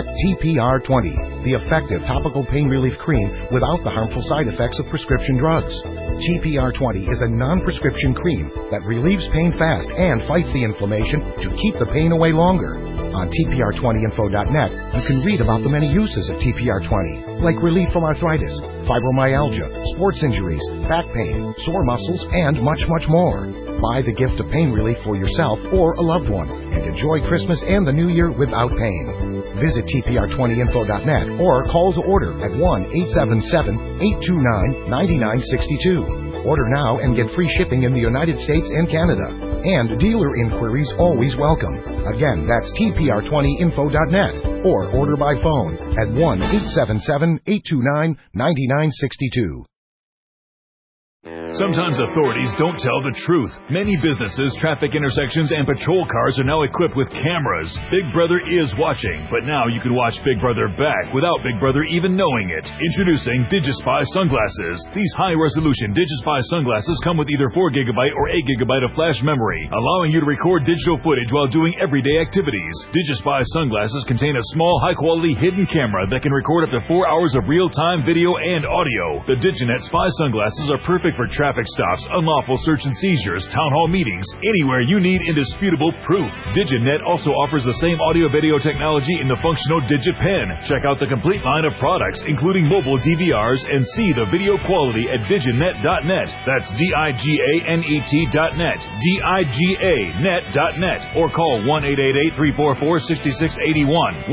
TPR20, the effective topical pain relief cream without the harmful side effects of prescription drugs. TPR20 is a non-prescription cream that relieves pain fast and fights the inflammation to keep the pain away longer. On TPR20info.net, you can read about the many uses of TPR20, like relief from arthritis, fibromyalgia, sports injuries, back pain, sore muscles, and much, much more. Buy the gift of pain relief for yourself or a loved one and enjoy Christmas and the New Year without pain. Visit TPR20info.net or call to order at 1-877-829-9962. Order now and get free shipping in the United States and Canada. And dealer inquiries always welcome. Again, that's tpr20info.net or order by phone at 1-877-829-9962. Sometimes authorities don't tell the truth. Many businesses, traffic intersections, and patrol cars are now equipped with cameras. Big Brother is watching, but now you can watch Big Brother back without Big Brother even knowing it. Introducing DigiSpy sunglasses. These high-resolution DigiSpy sunglasses come with either 4GB or 8GB of flash memory, allowing you to record digital footage while doing everyday activities. DigiSpy sunglasses contain a small, high-quality hidden camera that can record up to 4 hours of real-time video and audio. The DigiNet Spy sunglasses are perfect for traffic stops, unlawful search and seizures, town hall meetings, anywhere you need indisputable proof. DigiNet also offers the same audio-video technology in the functional DigiPen. Check out the complete line of products, including mobile DVRs, and see the video quality at diginet.net. That's DIGANET.net, DIGANet.net, or call 1-888-344-6681,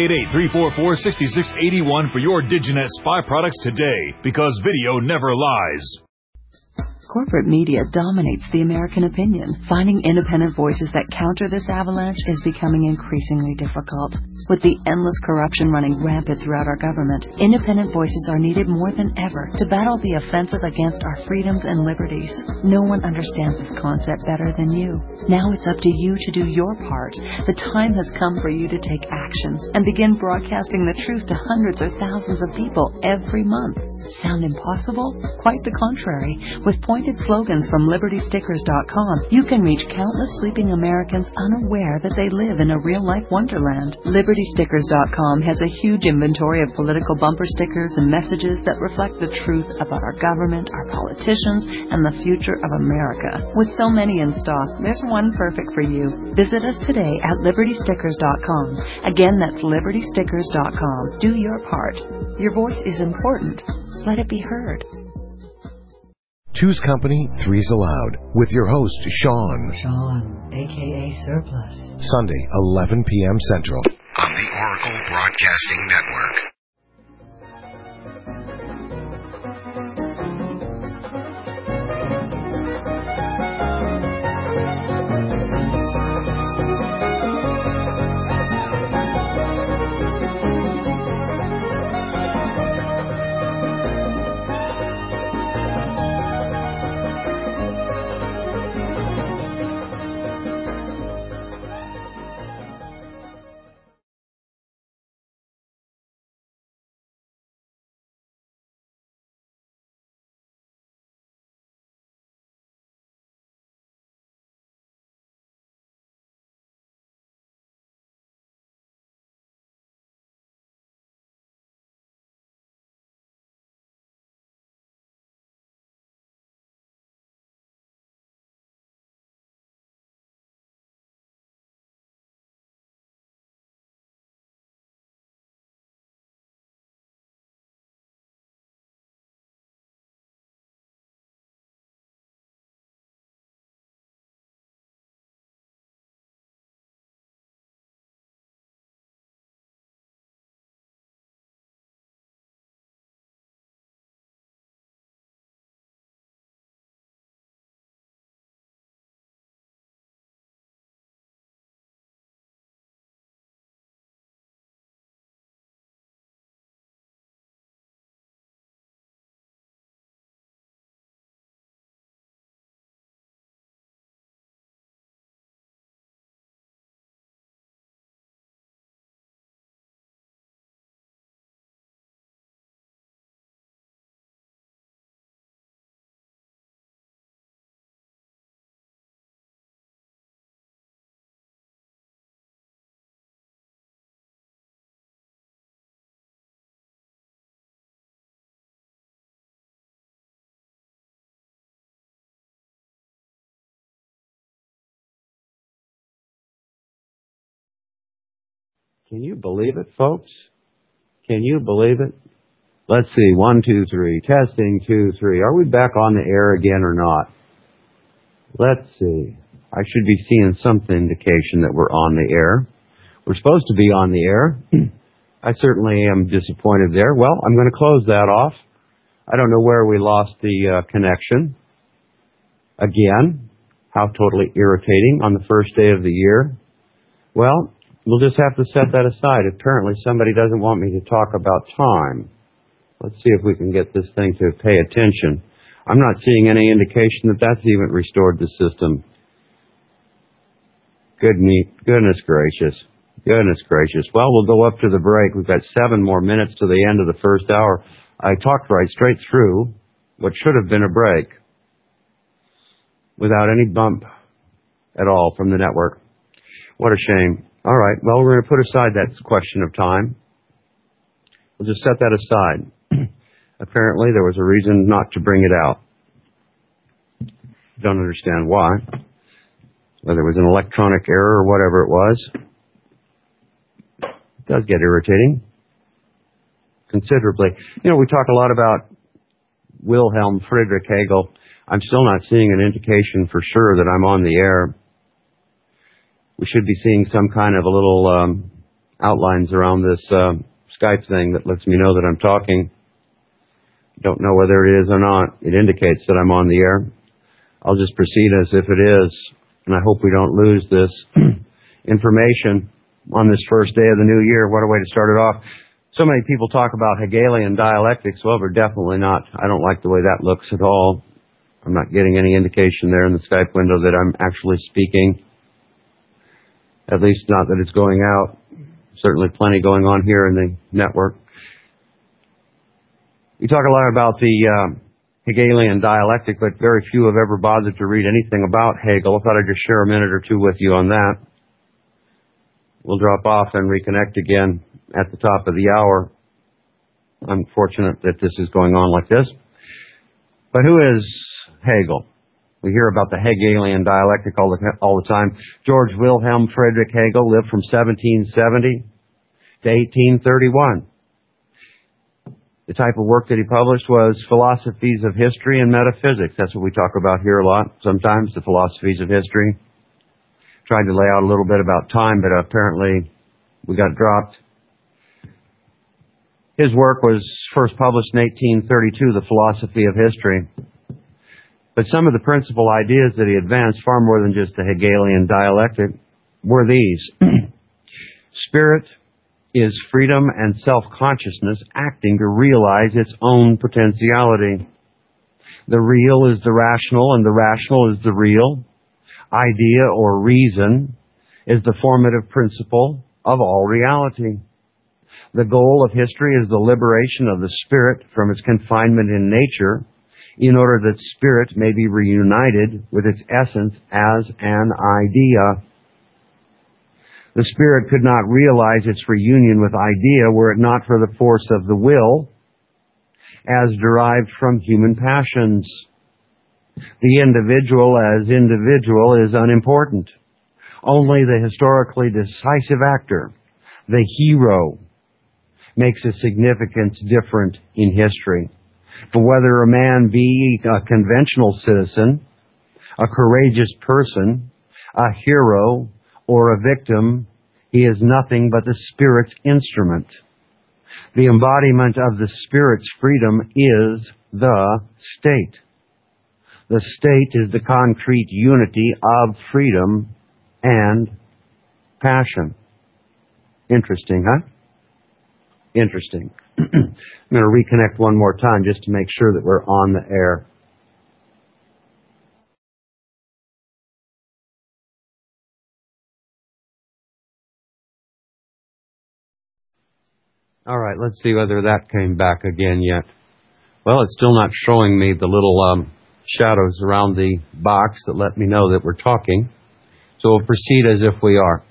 1-888-344-6681 for your DigiNet Spy products today, because video never lies. Corporate media dominates the American opinion. Finding independent voices that counter this avalanche is becoming increasingly difficult. With the endless corruption running rampant throughout our government, independent voices are needed more than ever to battle the offensive against our freedoms and liberties. No one understands this concept better than you. Now it's up to you to do your part. The time has come for you to take action and begin broadcasting the truth to hundreds or thousands of people every month. Sound impossible? Quite the contrary. With pointed slogans from LibertyStickers.com, you can reach countless sleeping Americans unaware that they live in a real-life wonderland. LibertyStickers.com has a huge inventory of political bumper stickers and messages that reflect the truth about our government, our politicians, and the future of America. With so many in stock, there's one perfect for you. Visit us today at LibertyStickers.com. Again, that's LibertyStickers.com. Do your part. Your voice is important. Let it be heard. Two's Company, Three's Allowed, with your host, Sean. Sean, a.k.a. Surplus. Sunday, 11 p.m. Central. On the Oracle Broadcasting Network. Can you believe it, folks? Can you believe it? Let's see. 1, 2, 3. Testing, 2, 3. Are we back on the air again or not? Let's see. I should be seeing some indication that we're on the air. We're supposed to be on the air. I certainly am disappointed there. Well, I'm going to close that off. I don't know where we lost the connection. Again, how totally irritating on the first day of the year. Well, we'll just have to set that aside. Apparently somebody doesn't want me to talk about time. Let's see if we can get this thing to pay attention. I'm not seeing any indication that that's even restored the system. Goodness gracious. Goodness gracious. Well, we'll go up to the break. We've got 7 more minutes to the end of the first hour. I talked right straight through what should have been a break without any bump at all from the network. What a shame. All right. Well, we're going to put aside that question of time. We'll just set that aside. Apparently, there was a reason not to bring it out. Don't understand why. Whether it was an electronic error or whatever it was. It does get irritating. Considerably. You know, we talk a lot about Wilhelm Friedrich Hegel. I'm still not seeing an indication for sure that I'm on the air. We should be seeing some kind of a little outlines around this Skype thing that lets me know that I'm talking. Don't know whether it is or not. It indicates that I'm on the air. I'll just proceed as if it is, and I hope we don't lose this information on this first day of the new year. What a way to start it off. So many people talk about Hegelian dialectics. Well, we're definitely not. I don't like the way that looks at all. I'm not getting any indication there in the Skype window that I'm actually speaking. At least not that it's going out. Certainly plenty going on here in the network. We talk a lot about the Hegelian dialectic, but very few have ever bothered to read anything about Hegel. I thought I'd just share a minute or two with you on that. We'll drop off and reconnect again at the top of the hour. I'm fortunate that this is going on like this. But who is Hegel? We hear about the Hegelian dialectic all the time. George Wilhelm Friedrich Hegel lived from 1770 to 1831. The type of work that he published was philosophies of history and metaphysics. That's what we talk about here a lot sometimes, the philosophies of history. Tried to lay out a little bit about time, but apparently we got dropped. His work was first published in 1832, The Philosophy of History. But some of the principal ideas that he advanced, far more than just the Hegelian dialectic, were these. Spirit is freedom and self-consciousness acting to realize its own potentiality. The real is the rational, and the rational is the real. Idea or reason is the formative principle of all reality. The goal of history is the liberation of the spirit from its confinement in nature, in order that spirit may be reunited with its essence as an idea. The spirit could not realize its reunion with idea were it not for the force of the will, as derived from human passions. The individual as individual is unimportant. Only the historically decisive actor, the hero, makes a significance different in history. For whether a man be a conventional citizen, a courageous person, a hero, or a victim, he is nothing but the Spirit's instrument. The embodiment of the Spirit's freedom is the state. The state is the concrete unity of freedom and passion. Interesting, huh? Interesting. I'm going to reconnect one more time just to make sure that we're on the air. All right, let's see whether that came back again yet. Well, it's still not showing me the little shadows around the box that let me know that we're talking. So we'll proceed as if we are.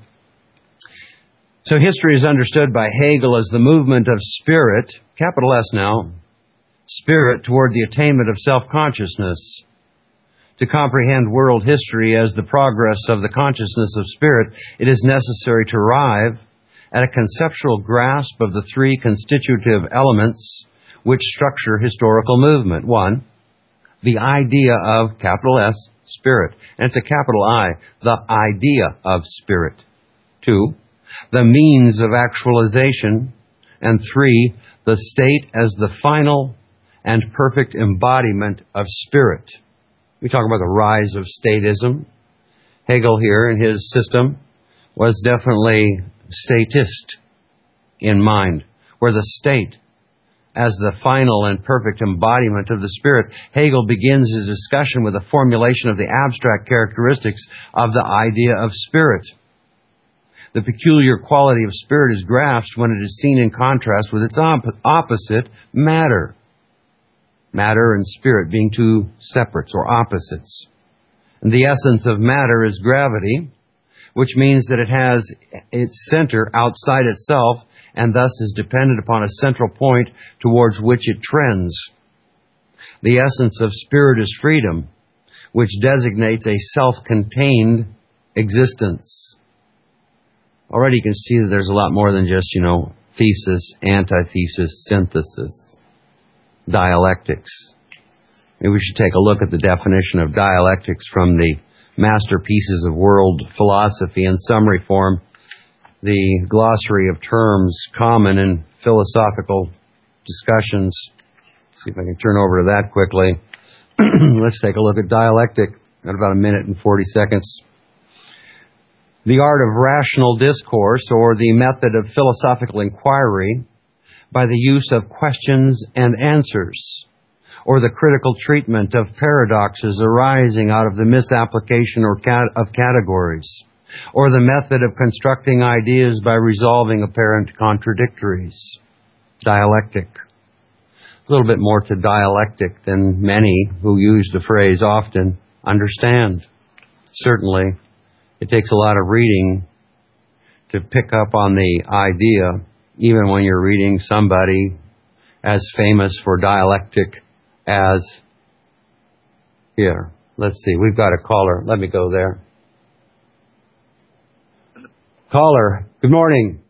So history is understood by Hegel as the movement of spirit, capital S now, spirit toward the attainment of self-consciousness. To comprehend world history as the progress of the consciousness of spirit, it is necessary to arrive at a conceptual grasp of the three constitutive elements which structure historical movement. One, the idea of, capital S, spirit. And it's a capital I, the idea of spirit. Two, the means of actualization. And three, the state as the final and perfect embodiment of spirit. We talk about the rise of statism. Hegel here in his system was definitely statist in mind, where the state, as the final and perfect embodiment of the Spirit, Hegel begins his discussion with a formulation of the abstract characteristics of the idea of spirit. The peculiar quality of spirit is grasped when it is seen in contrast with its opposite, matter. Matter and spirit being two separates or opposites. And the essence of matter is gravity, which means that it has its center outside itself and thus is dependent upon a central point towards which it trends. The essence of spirit is freedom, which designates a self-contained existence. Already you can see that there's a lot more than just, thesis, antithesis, synthesis, dialectics. Maybe we should take a look at the definition of dialectics from the Masterpieces of World Philosophy in summary form, the glossary of terms common in philosophical discussions. Let's see if I can turn over to that quickly. Let's take a look at dialectic. Got about a minute and 40 seconds. The art of rational discourse, or the method of philosophical inquiry, by the use of questions and answers, or the critical treatment of paradoxes arising out of the misapplication of categories, or the method of constructing ideas by resolving apparent contradictories. Dialectic. A little bit more to dialectic than many who use the phrase often understand. Certainly, it takes a lot of reading to pick up on the idea, even when you're reading somebody as famous for dialectic as here. Let's see, we've got a caller. Let me go there. Caller, good morning.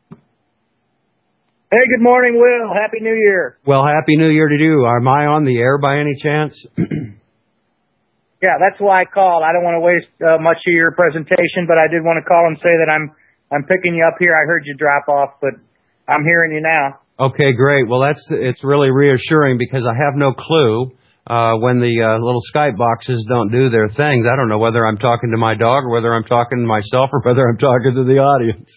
Hey, good morning, Will. Happy New Year. Well, Happy New Year to you. Am I on the air by any chance? Yeah, that's why I called. I don't want to waste much of your presentation, but I did want to call and say that I'm picking you up here. I heard you drop off, but I'm hearing you now. Okay, great. Well, it's really reassuring because I have no clue when the little Skype boxes don't do their things. I don't know whether I'm talking to my dog or whether I'm talking to myself or whether I'm talking to the audience.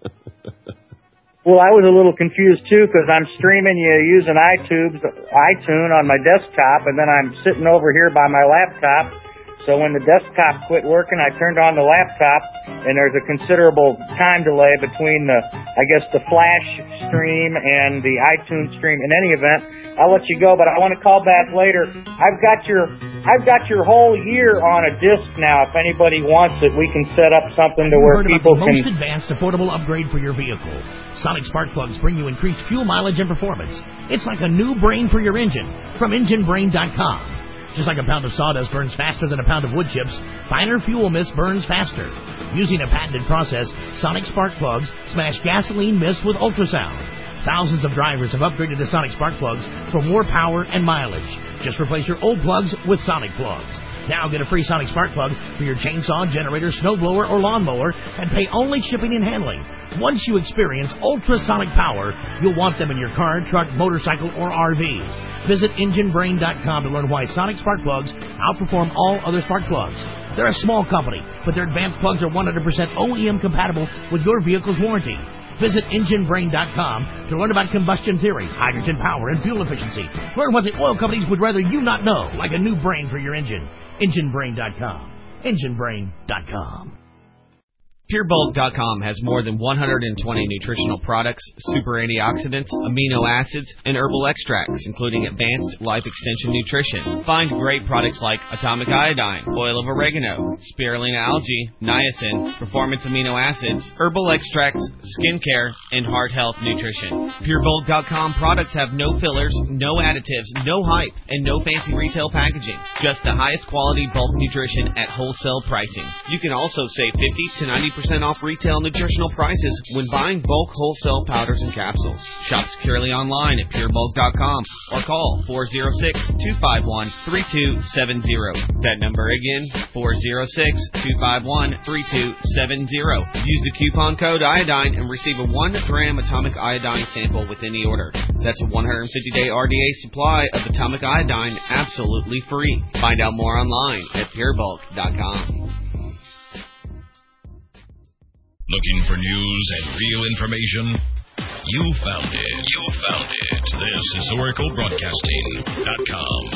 Well, I was a little confused, too, because I'm streaming you using iTunes on my desktop, and then I'm sitting over here by my laptop. So when the desktop quit working, I turned on the laptop, and there's a considerable time delay between the Flash stream and the iTunes stream. In any event, I'll let you go, but I want to call back later. I've got your whole year on a disc now. If anybody wants it, we can set up something to where people can... Most advanced affordable upgrade for your vehicle. Sonic spark plugs bring you increased fuel mileage and performance. It's like a new brain for your engine from EngineBrain.com. Just like a pound of sawdust burns faster than a pound of wood chips, finer fuel mist burns faster. Using a patented process, Sonic spark plugs smash gasoline mist with ultrasound. Thousands of drivers have upgraded to Sonic spark plugs for more power and mileage. Just replace your old plugs with Sonic plugs. Now get a free Sonic spark plug for your chainsaw, generator, snowblower, or lawnmower and pay only shipping and handling. Once you experience ultrasonic power, you'll want them in your car, truck, motorcycle, or RV. Visit EngineBrain.com to learn why Sonic spark plugs outperform all other spark plugs. They're a small company, but their advanced plugs are 100% OEM compatible with your vehicle's warranty. Visit EngineBrain.com to learn about combustion theory, hydrogen power, and fuel efficiency. Learn what the oil companies would rather you not know, like a new brain for your engine. EngineBrain.com. EngineBrain.com. PureBulk.com has more than 120 nutritional products, super antioxidants, amino acids, and herbal extracts, including advanced life extension nutrition. Find great products like atomic iodine, oil of oregano, spirulina algae, niacin, performance amino acids, herbal extracts, skincare, and heart health nutrition. PureBulk.com products have no fillers, no additives, no hype, and no fancy retail packaging. Just the highest quality bulk nutrition at wholesale pricing. You can also save 50 to 90% 20% off retail nutritional prices when buying bulk wholesale powders and capsules. Shop securely online at purebulk.com or call 406-251-3270. That number again, 406-251-3270. Use the coupon code iodine and receive a 1-gram atomic iodine sample with any order. That's a 150-day RDA supply of atomic iodine absolutely free. Find out more online at purebulk.com. Looking for news and real information? You found it. You found it. This is OracleBroadcasting.com.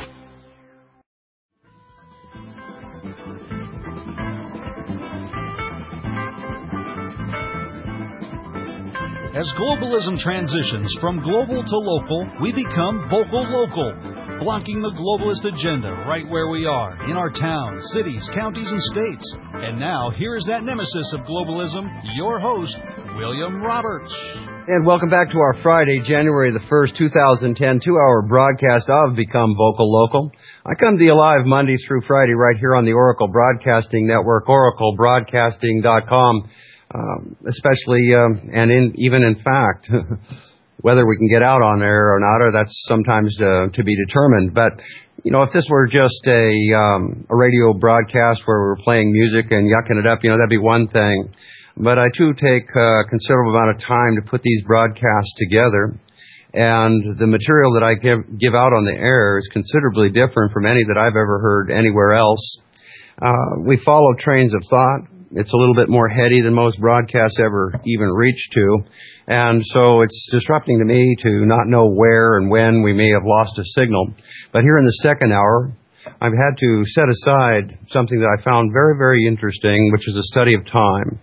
As globalism transitions from global to local, we become vocal local, blocking the globalist agenda right where we are, in our towns, cities, counties, and states. And now, here is that nemesis of globalism, your host, William Roberts. And welcome back to our Friday, January the 1st, 2010, 2-hour broadcast of Become Vocal Local. I come to you live Monday through Friday right here on the Oracle Broadcasting Network, oraclebroadcasting.com. Especially, even in fact, whether we can get out on there or not, or that's sometimes to be determined. But, you know, if this were just a radio broadcast where we were playing music and yucking it up, you know, that'd be one thing. But I, too, take a considerable amount of time to put these broadcasts together. And the material that I give out on the air is considerably different from any that I've ever heard anywhere else. We follow trains of thought. It's a little bit more heady than most broadcasts ever even reach to. And so it's disrupting to me to not know where and when we may have lost a signal. But here in the second hour, I've had to set aside something that I found very, very interesting, which is a study of time.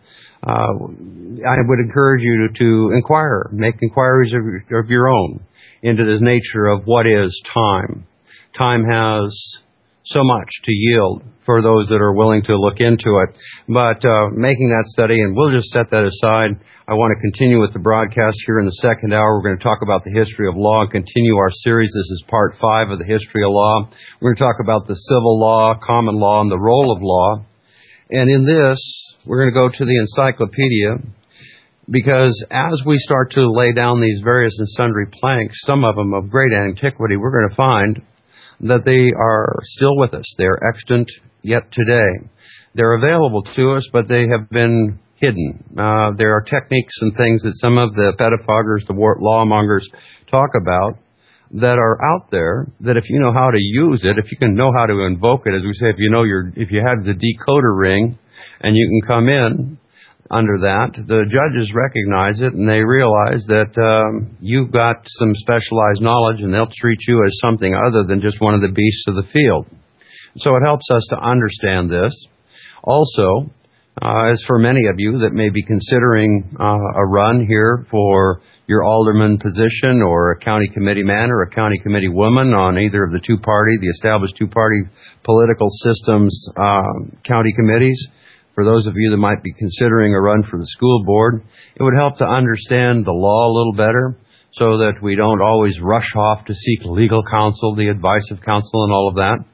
I would encourage you to inquire, make inquiries of your own into this nature of what is time. Time has so much to yield for those that are willing to look into it. But making that study, and we'll just set that aside. I want to continue with the broadcast here in the second hour. We're going to talk about the history of law and continue our series. This is part 5 of the history of law. We're going to talk about the civil law, common law, and the role of law. And in this, we're going to go to the encyclopedia, because as we start to lay down these various and sundry planks, some of them of great antiquity, we're going to find that they are still with us. They are extant yet today. They're available to us, but they have been hidden. There are techniques and things that some of the pettifoggers, the lawmongers talk about that are out there, that if you know how to use it, if you can know how to invoke it, as we say, if you have the decoder ring and you can come in under that, the judges recognize it and they realize that you've got some specialized knowledge, and they'll treat you as something other than just one of the beasts of the field. So it helps us to understand this. Also, as for many of you that may be considering a run here for your alderman position, or a county committee man or a county committee woman on either of the the established two-party political systems county committees, for those of you that might be considering a run for the school board, it would help to understand the law a little better so that we don't always rush off to seek legal counsel, the advice of counsel, and all of that.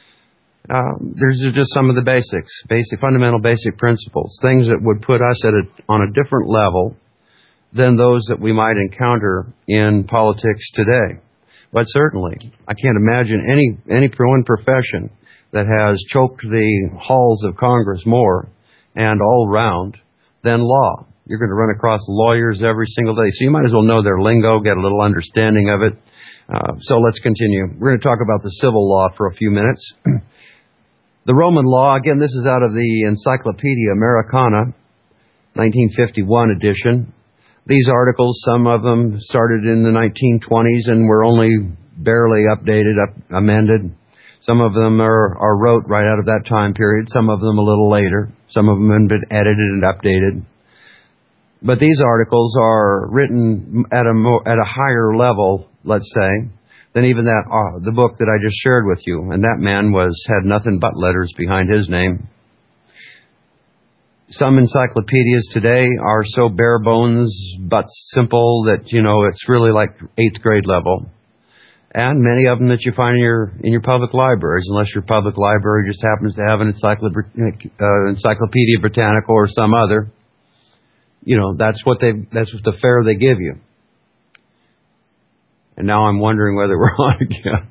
There's just some of the fundamental basic principles, things that would put us on a different level than those that we might encounter in politics today. But certainly, I can't imagine any one profession that has choked the halls of Congress more and all round than law. You're going to run across lawyers every single day, so you might as well know their lingo, get a little understanding of it. So let's continue. We're going to talk about the civil law for a few minutes. The Roman law, again, this is out of the Encyclopedia Americana, 1951 edition. These articles, some of them started in the 1920s and were only barely amended. Some of them are wrote right out of that time period, some of them a little later. Some of them have been edited and updated. But these articles are written at a higher level, let's say, than even the book that I just shared with you. And that man had nothing but letters behind his name. Some encyclopedias today are so bare bones but simple that, it's really like 8th grade level. and many of them that you find in your public libraries, unless your public library just happens to have an Encyclopedia Britannica or some other. That's what the fare they give you. And now I'm wondering whether we're on again.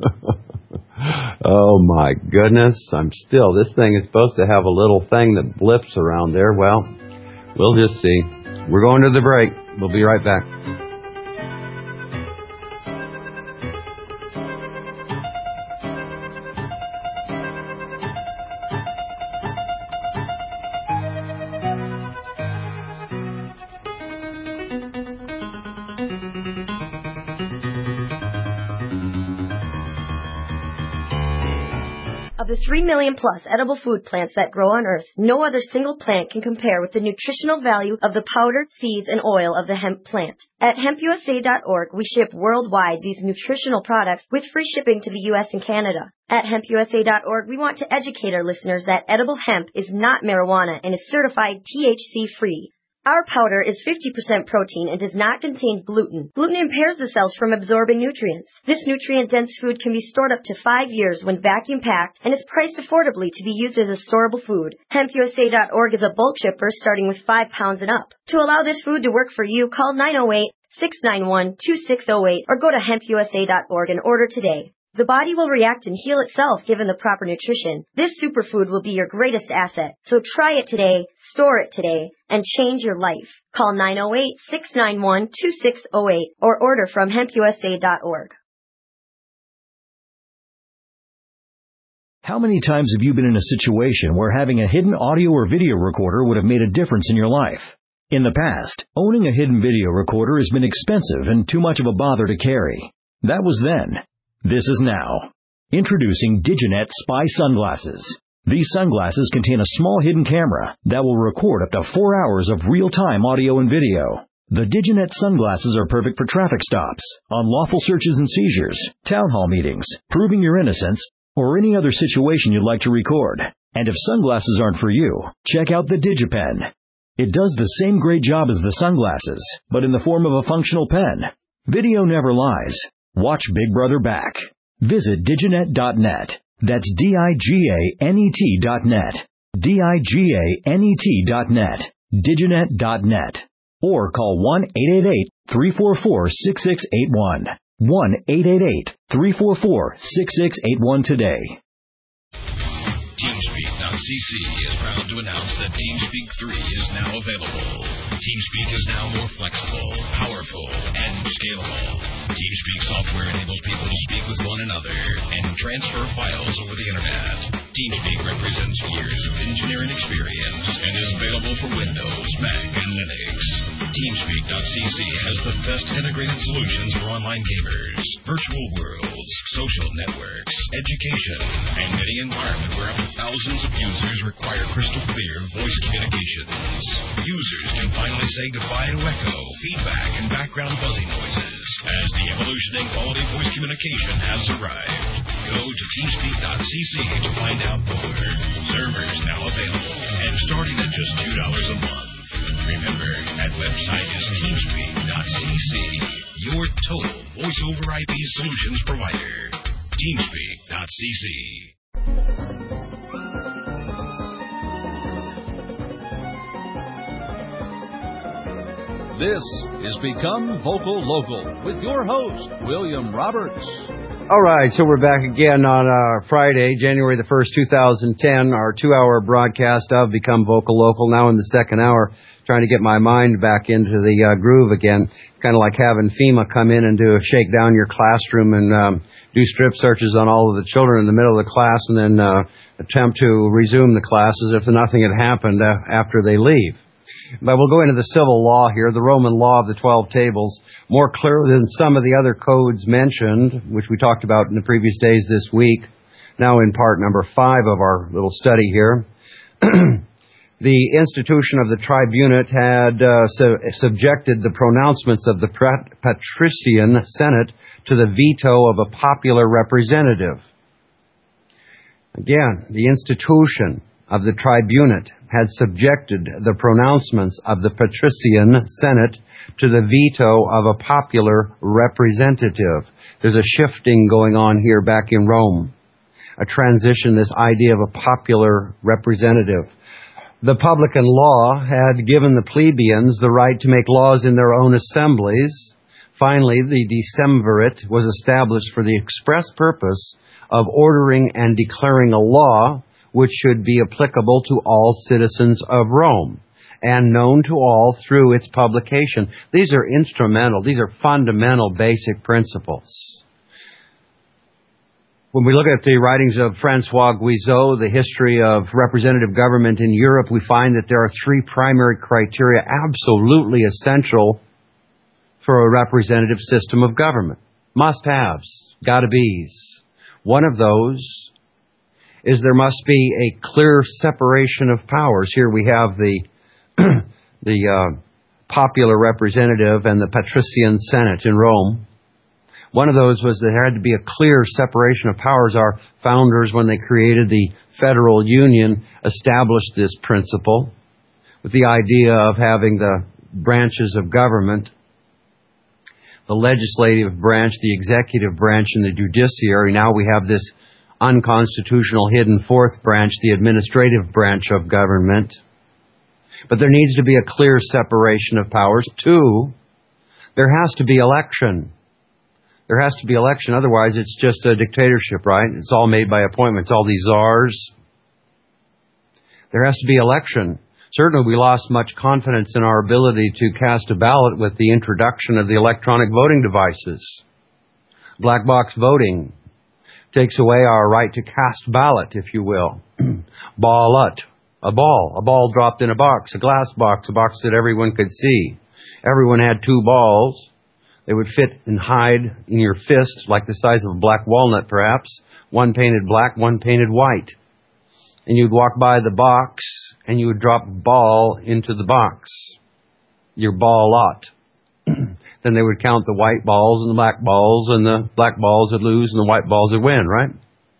Oh my goodness, this thing is supposed to have a little thing that blips around there. Well, we'll just see. We're going to the break. We'll be right back. Of the 3 million plus edible food plants that grow on Earth, no other single plant can compare with the nutritional value of the powder, seeds, and oil of the hemp plant. At hempusa.org, we ship worldwide these nutritional products with free shipping to the U.S. and Canada. At hempusa.org, we want to educate our listeners that edible hemp is not marijuana and is certified THC-free. Our powder is 50% protein and does not contain gluten. Gluten impairs the cells from absorbing nutrients. This nutrient-dense food can be stored up to 5 years when vacuum-packed and is priced affordably to be used as a storable food. HempUSA.org is a bulk shipper starting with 5 pounds and up. To allow this food to work for you, call 908-691-2608 or go to hempusa.org and order today. The body will react and heal itself given the proper nutrition. This superfood will be your greatest asset. So try it today, store it today, and change your life. Call 908-691-2608 or order from hempusa.org. How many times have you been in a situation where having a hidden audio or video recorder would have made a difference in your life? In the past, owning a hidden video recorder has been expensive and too much of a bother to carry. That was then. This is now. Introducing Diginet Spy Sunglasses. These sunglasses contain a small hidden camera that will record up to 4 hours of real-time audio and video. The Diginet sunglasses are perfect for traffic stops, unlawful searches and seizures, town hall meetings, proving your innocence, or any other situation you'd like to record. And if sunglasses aren't for you, check out the DigiPen. It does the same great job as the sunglasses, but in the form of a functional pen. Video never lies. Watch Big Brother back. Visit diginet.net. That's diganet.net. diganet.net. diginet.net. Or call 1-888-344-6681. 1-888-344-6681 today. TeamSpeak.cc is proud to announce that TeamSpeak 3 is now available. TeamSpeak is now more flexible, powerful, and scalable. TeamSpeak software enables people to speak with one another and transfer files over the Internet. TeamSpeak represents years of engineering experience and is available for Windows, Mac, and Linux. TeamSpeak.cc has the best integrated solutions for online gamers, virtual worlds, social networks, education, and any environment where up to thousands of users require crystal clear voice communications. Users can finally say goodbye to echo, feedback, and background buzzing noises as the evolution in quality voice communication has arrived. Go to teamspeak.cc to find out more. Servers now available and starting at just $2 a month. Remember, that website is teamspeak.cc, your total voice over IP solutions provider. Teamspeak.cc. This is Become Vocal Local with your host, William Roberts. All right, so we're back again on Friday, January the 1st, 2010, our 2-hour broadcast of Become Vocal Local, now in the second hour, trying to get my mind back into the groove again. It's kind of like having FEMA come in and do a shake down your classroom and do strip searches on all of the children in the middle of the class and then attempt to resume the classes if nothing had happened after they leave. But we'll go into the civil law here, the Roman law of the 12 tables, more clearly than some of the other codes mentioned, which we talked about in the previous days this week, now in part number 5 of our little study here. The institution of the tribunate had subjected the pronouncements of the patrician Senate to the veto of a popular representative. Again, the institution of the tribunate had subjected the pronouncements of the patrician Senate to the veto of a popular representative. There's a shifting going on here back in Rome. A transition, this idea of a popular representative. The publican law had given the plebeians the right to make laws in their own assemblies. Finally, the decemvirate was established for the express purpose of ordering and declaring a law which should be applicable to all citizens of Rome and known to all through its publication. These are instrumental, these are fundamental basic principles. When we look at the writings of Francois Guizot, the history of representative government in Europe, we find that there are three primary criteria absolutely essential for a representative system of government. Must-haves, gotta-be's. One of those is there must be a clear separation of powers. Here we have the popular representative and the patrician Senate in Rome. One of those was that there had to be a clear separation of powers. Our founders, when they created the Federal Union, established this principle with the idea of having the branches of government, the legislative branch, the executive branch, and the judiciary. Now we have this unconstitutional hidden fourth branch, the administrative branch of government. But there needs to be a clear separation of powers. Two, there has to be election. There has to be election, otherwise it's just a dictatorship, right? It's all made by appointments, all these czars. There has to be election. Certainly we lost much confidence in our ability to cast a ballot with the introduction of the electronic voting devices. Black box voting takes away our right to cast ballot, if you will. Ballot, a ball dropped in a box, a glass box, a box that everyone could see. Everyone had two balls. They would fit and hide in your fist, like the size of a black walnut, perhaps. One painted black, one painted white. And you'd walk by the box, and you would drop a ball into the box. Your ball lot. Then they would count the white balls and the black balls, and the black balls would lose and the white balls would win, right?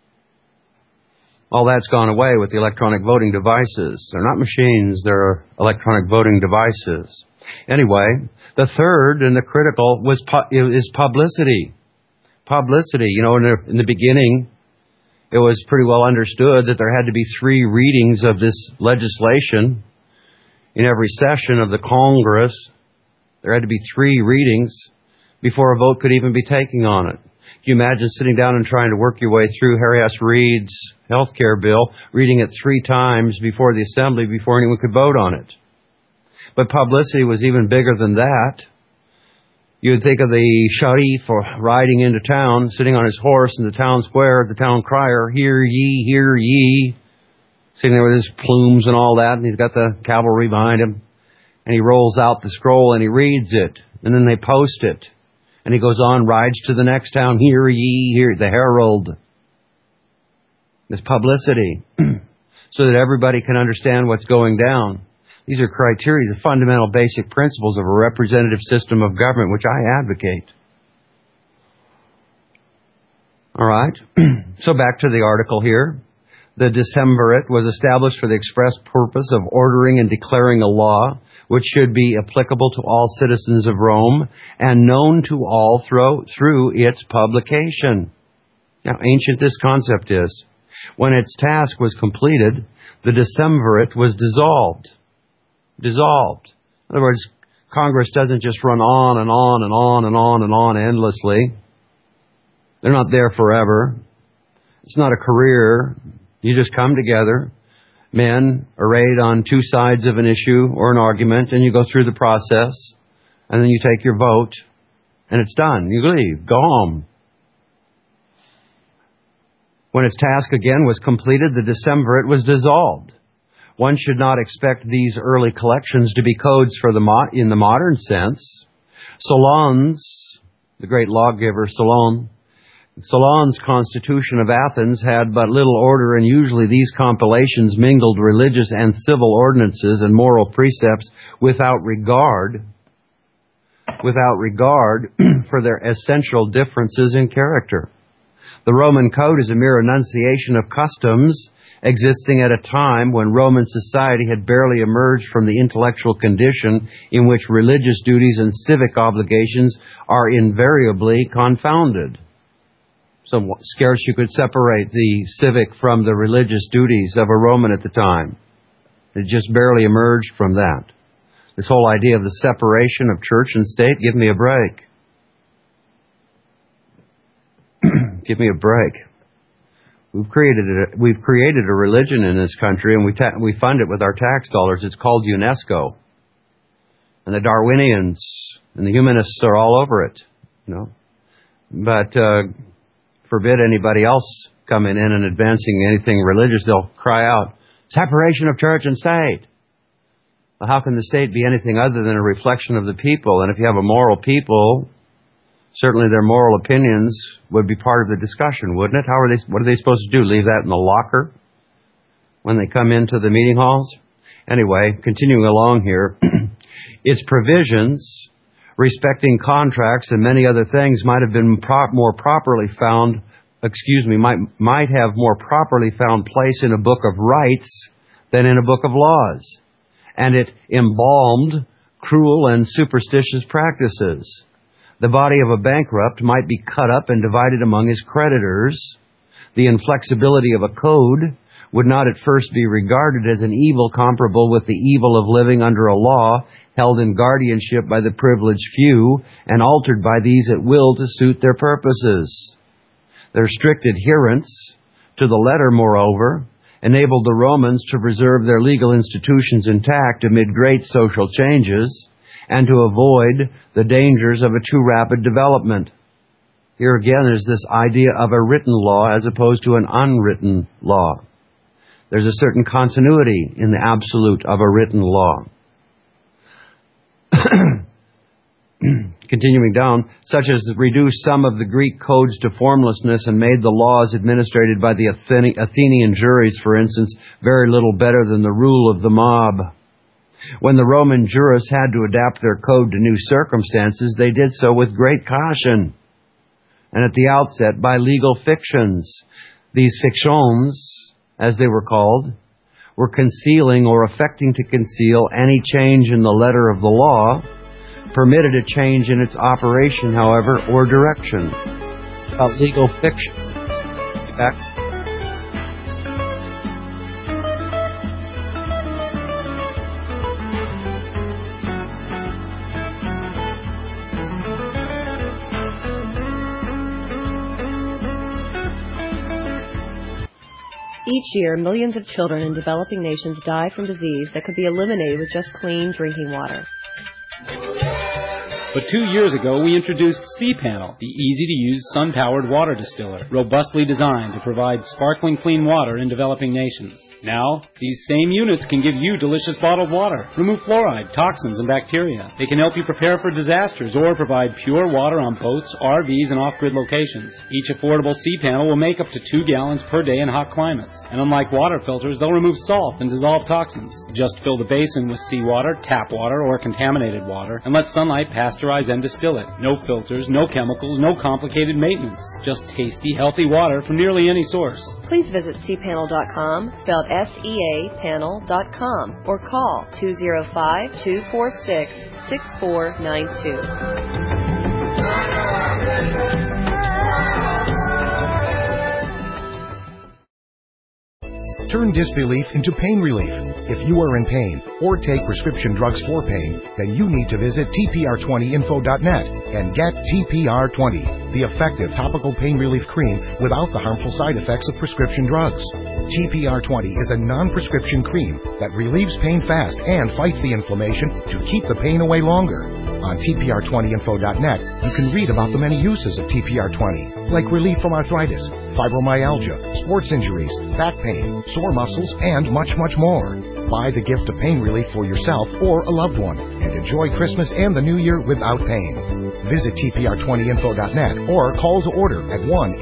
All that's gone away with the electronic voting devices. They're not machines, they're electronic voting devices. Anyway, the third and the critical is publicity. Publicity. You know, in the beginning, it was pretty well understood that there had to be 3 readings of this legislation in every session of the Congress. There had to be 3 readings before a vote could even be taken on it. Can you imagine sitting down and trying to work your way through Harry S. Reid's health care bill, reading it 3 times before the assembly before anyone could vote on it? But publicity was even bigger than that. You would think of the Sharif riding into town, sitting on his horse in the town square, the town crier, hear ye, sitting there with his plumes and all that, and he's got the cavalry behind him. And he rolls out the scroll and he reads it, and then they post it. And he goes on, rides to the next town, hear ye, hear, the herald. This publicity, so that everybody can understand what's going down. These are criteria, the fundamental basic principles of a representative system of government, which I advocate. All right. So back to the article here. The decemvirate was established for the express purpose of ordering and declaring a law which should be applicable to all citizens of Rome and known to all through its publication. Now, ancient this concept is. When its task was completed, the decemvirate was dissolved. Dissolved. In other words, Congress doesn't just run on and on and on and on and on endlessly. They're not there forever. It's not a career. You just come together, men arrayed on 2 sides of an issue or an argument, and you go through the process, and then you take your vote, and it's done. You leave. Go home. When its task again was completed, the decemvirate was dissolved. One should not expect these early collections to be codes for in the modern sense. Solon's, the great lawgiver Solon's Constitution of Athens had but little order, and usually these compilations mingled religious and civil ordinances and moral precepts without regard for their essential differences in character. The Roman Code is a mere enunciation of customs existing at a time when Roman society had barely emerged from the intellectual condition in which religious duties and civic obligations are invariably confounded. So scarce you could separate the civic from the religious duties of a Roman at the time. It just barely emerged from that. This whole idea of the separation of church and state, give me a break. Give me a break. We've created a religion in this country, and we fund it with our tax dollars. It's called UNESCO. And the Darwinians and the humanists are all over it, you know. But forbid anybody else coming in and advancing anything religious. They'll cry out, separation of church and state. Well, how can the state be anything other than a reflection of the people? And if you have a moral people, certainly their moral opinions would be part of the discussion, wouldn't it? What are they supposed to do? Leave that in the locker when they come into the meeting halls? Anyway, continuing along here, its provisions respecting contracts and many other things might have been more properly found, might have more properly found place in a book of rights than in a book of laws. And it embalmed cruel and superstitious practices. The body of a bankrupt might be cut up and divided among his creditors. The inflexibility of a code would not at first be regarded as an evil comparable with the evil of living under a law held in guardianship by the privileged few and altered by these at will to suit their purposes. Their strict adherence to the letter, moreover, enabled the Romans to preserve their legal institutions intact amid great social changes and to avoid the dangers of a too rapid development. Here again, there's this idea of a written law as opposed to an unwritten law. There's a certain continuity in the absolute of a written law. Continuing down, such as reduced some of the Greek codes to formlessness and made the laws administered by the Athenian juries, for instance, very little better than the rule of the mob. When the Roman jurists had to adapt their code to new circumstances, they did so with great caution, and at the outset by legal fictions. These fictions, as they were called, were concealing or affecting to conceal any change in the letter of the law, permitted a change in its operation, however, or direction. About legal fiction. Each year, millions of children in developing nations die from disease that could be eliminated with just clean drinking water. But 2 years ago, we introduced C-Panel, the easy-to-use sun-powered water distiller, robustly designed to provide sparkling clean water in developing nations. Now, these same units can give you delicious bottled water, remove fluoride, toxins, and bacteria. They can help you prepare for disasters or provide pure water on boats, RVs, and off-grid locations. Each affordable C-Panel will make up to 2 gallons per day in hot climates. And unlike water filters, they'll remove salt and dissolve toxins. Just fill the basin with seawater, tap water, or contaminated water, and let sunlight pasteurize and distill it. No filters, no chemicals, no complicated maintenance. Just tasty, healthy water from nearly any source. Please visit cpanel.com, spelled SEA panel.com, or call 205-246-6492. Turn disbelief into pain relief. If you are in pain or take prescription drugs for pain, then you need to visit TPR20info.net and get TPR20, the effective topical pain relief cream without the harmful side effects of prescription drugs. TPR20 is a non-prescription cream that relieves pain fast and fights the inflammation to keep the pain away longer. On TPR20info.net, you can read about the many uses of TPR20, like relief from arthritis, fibromyalgia, sports injuries, back pain, sore muscles, and much, much more. Buy the gift of pain relief for yourself or a loved one and enjoy Christmas and the New Year without pain. Visit TPR20info.net or call to order at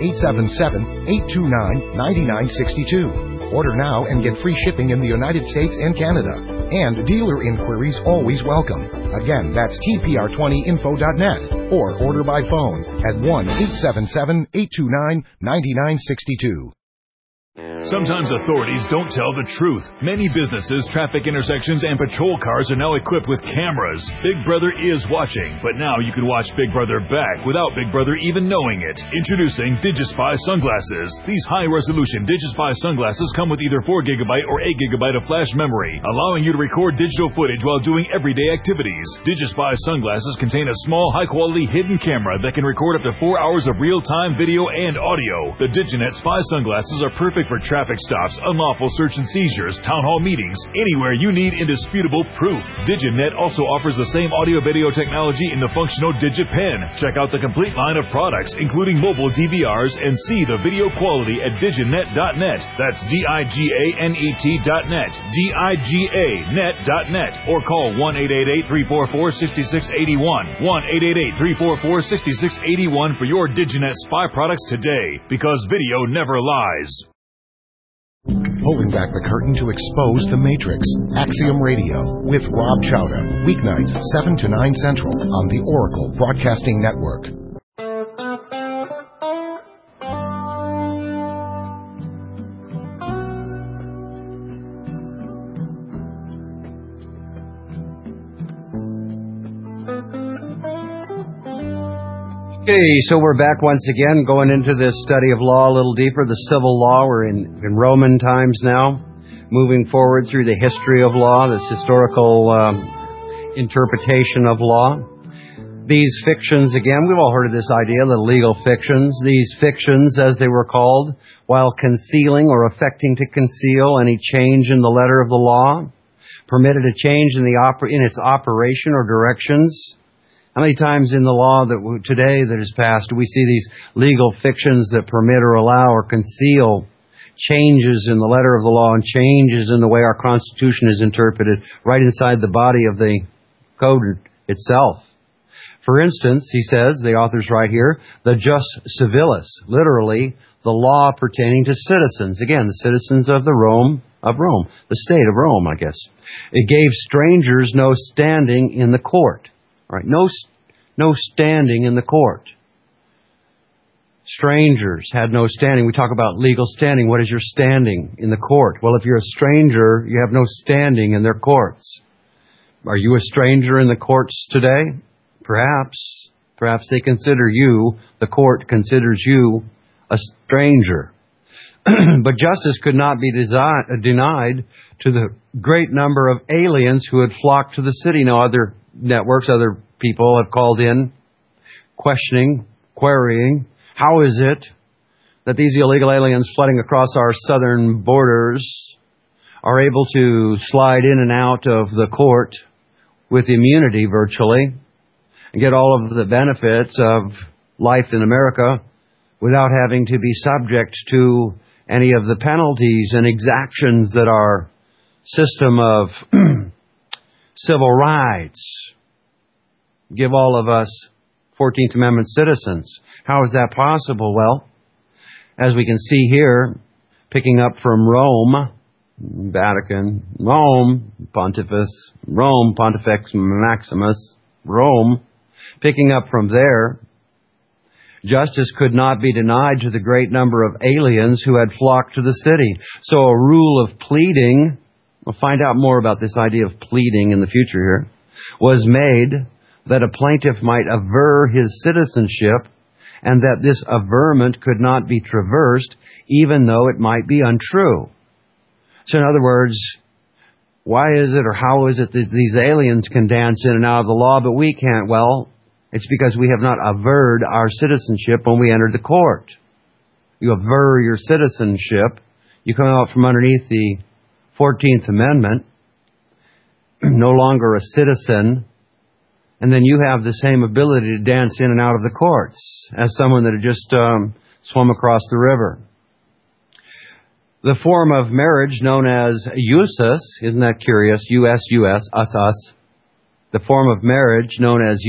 1-877-829-9962. Order now and get free shipping in the United States and Canada. And dealer inquiries always welcome. Again, that's TPR20info.net or order by phone at 1-877-829-9962. Sometimes authorities don't tell the truth. Many businesses, traffic intersections, and patrol cars are now equipped with cameras. Big Brother is watching, but now you can watch Big Brother back without Big Brother even knowing it. Introducing DigiSpy sunglasses. These high-resolution DigiSpy sunglasses come with either 4GB or 8GB of flash memory, allowing you to record digital footage while doing everyday activities. DigiSpy sunglasses contain a small, high-quality hidden camera that can record up to 4 hours of real-time video and audio. The DigiNet Spy sunglasses are perfect for traffic stops, unlawful search and seizures, town hall meetings, anywhere you need indisputable proof. DigiNet also offers the same audio-video technology in the functional DigiPen. Check out the complete line of products, including mobile DVRs, and see the video quality at diginet.net. That's DIGANET.net, DIGANet.net, or call 1-888-344-6681, 1-888-344-6681 for your DigiNet Spy products today, because video never lies. Pulling back the curtain to expose the Matrix. Axiom Radio with Rob Chowda. Weeknights 7 to 9 Central on the Oracle Broadcasting Network. Okay, so we're back once again, going into this study of law a little deeper, the civil law. We're in Roman times now, moving forward through the history of law, this historical interpretation of law. These fictions, again, we've all heard of this idea, the legal fictions. These fictions, as they were called, while concealing or affecting to conceal any change in the letter of the law, permitted a change in its operation or directions. How many times in the law today that is passed do we see these legal fictions that permit or allow or conceal changes in the letter of the law and changes in the way our Constitution is interpreted right inside the body of the code itself? For instance, he says, the author's right here, the jus civilis, literally the law pertaining to citizens. Again, the citizens of Rome, the state of Rome, I guess. It gave strangers no standing in the court. All right, no standing in the court. Strangers had no standing. We talk about legal standing. What is your standing in the court? Well, if you're a stranger, you have no standing in their courts. Are you a stranger in the courts today? Perhaps. Perhaps they consider you, the court considers you, a stranger. But justice could not be denied to the great number of aliens who had flocked to the city. Now, other networks, other people have called in, questioning, querying, how is it that these illegal aliens flooding across our southern borders are able to slide in and out of the court with immunity virtually and get all of the benefits of life in America without having to be subject to any of the penalties and exactions that our system of civil rights give all of us 14th Amendment citizens. How is that possible? Well, as we can see here, picking up from Rome, Vatican, Rome, Pontifex Maximus, Rome, picking up from there, justice could not be denied to the great number of aliens who had flocked to the city. So a rule of pleading, we'll find out more about this idea of pleading in the future here, was made that a plaintiff might aver his citizenship and that this averment could not be traversed even though it might be untrue. So in other words, why is it or how is it that these aliens can dance in and out of the law but we can't? Well, it's because we have not averred our citizenship when we entered the court. You aver your citizenship, you come out from underneath the 14th Amendment, no longer a citizen, and then you have the same ability to dance in and out of the courts as someone that had just swum across the river. The form of marriage known as usus, isn't that curious? U-S, us. The form of marriage known as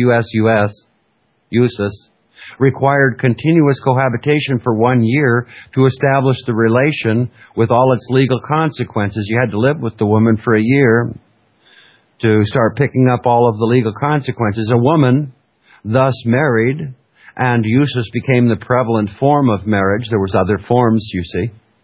usus, required continuous cohabitation for 1 year to establish the relation with all its legal consequences. You had to live with the woman for a year to start picking up all of the legal consequences. A woman thus married, and usus became the prevalent form of marriage. There was other forms, you see.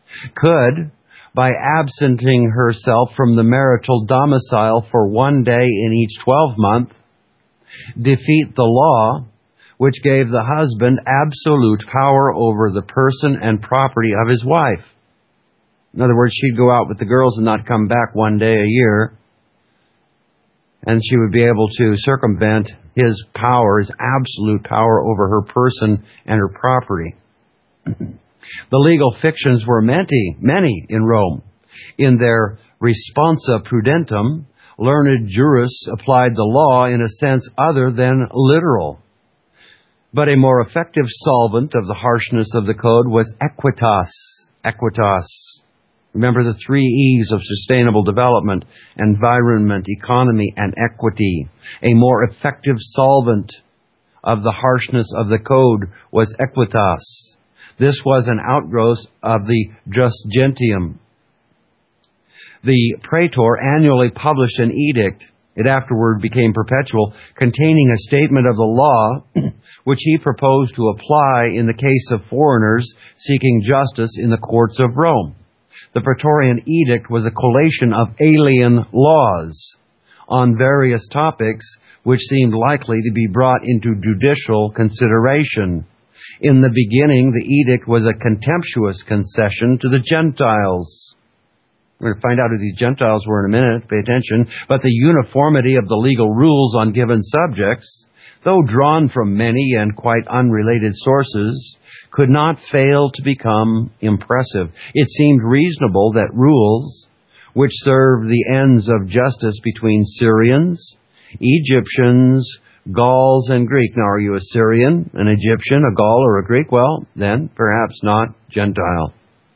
could, by absenting herself from the marital domicile for 1 day in each 12-month, defeat the law which gave the husband absolute power over the person and property of his wife. In other words, she'd go out with the girls and not come back 1 day a year, and she would be able to circumvent his power, his absolute power over her person and her property. The legal fictions were many in Rome. In their responsa prudentum, learned jurists applied the law in a sense other than literal. But a more effective solvent of the harshness of the code was equitas. Equitas. Remember the 3 E's of sustainable development: environment, economy, and equity. A more effective solvent of the harshness of the code was equitas. This was an outgrowth of the Jus Gentium. The praetor annually published an edict, it afterward became perpetual, containing a statement of the law which he proposed to apply in the case of foreigners seeking justice in the courts of Rome. The Praetorian Edict was a collation of alien laws on various topics which seemed likely to be brought into judicial consideration. In the beginning, the edict was a contemptuous concession to the Gentiles. We're going to find out who these Gentiles were in a minute, pay attention. But the uniformity of the legal rules on given subjects, though drawn from many and quite unrelated sources, could not fail to become impressive. It seemed reasonable that rules which served the ends of justice between Syrians, Egyptians, Gauls, and Greek. Now, are you a Syrian, an Egyptian, a Gaul, or a Greek? Well, then perhaps not Gentile.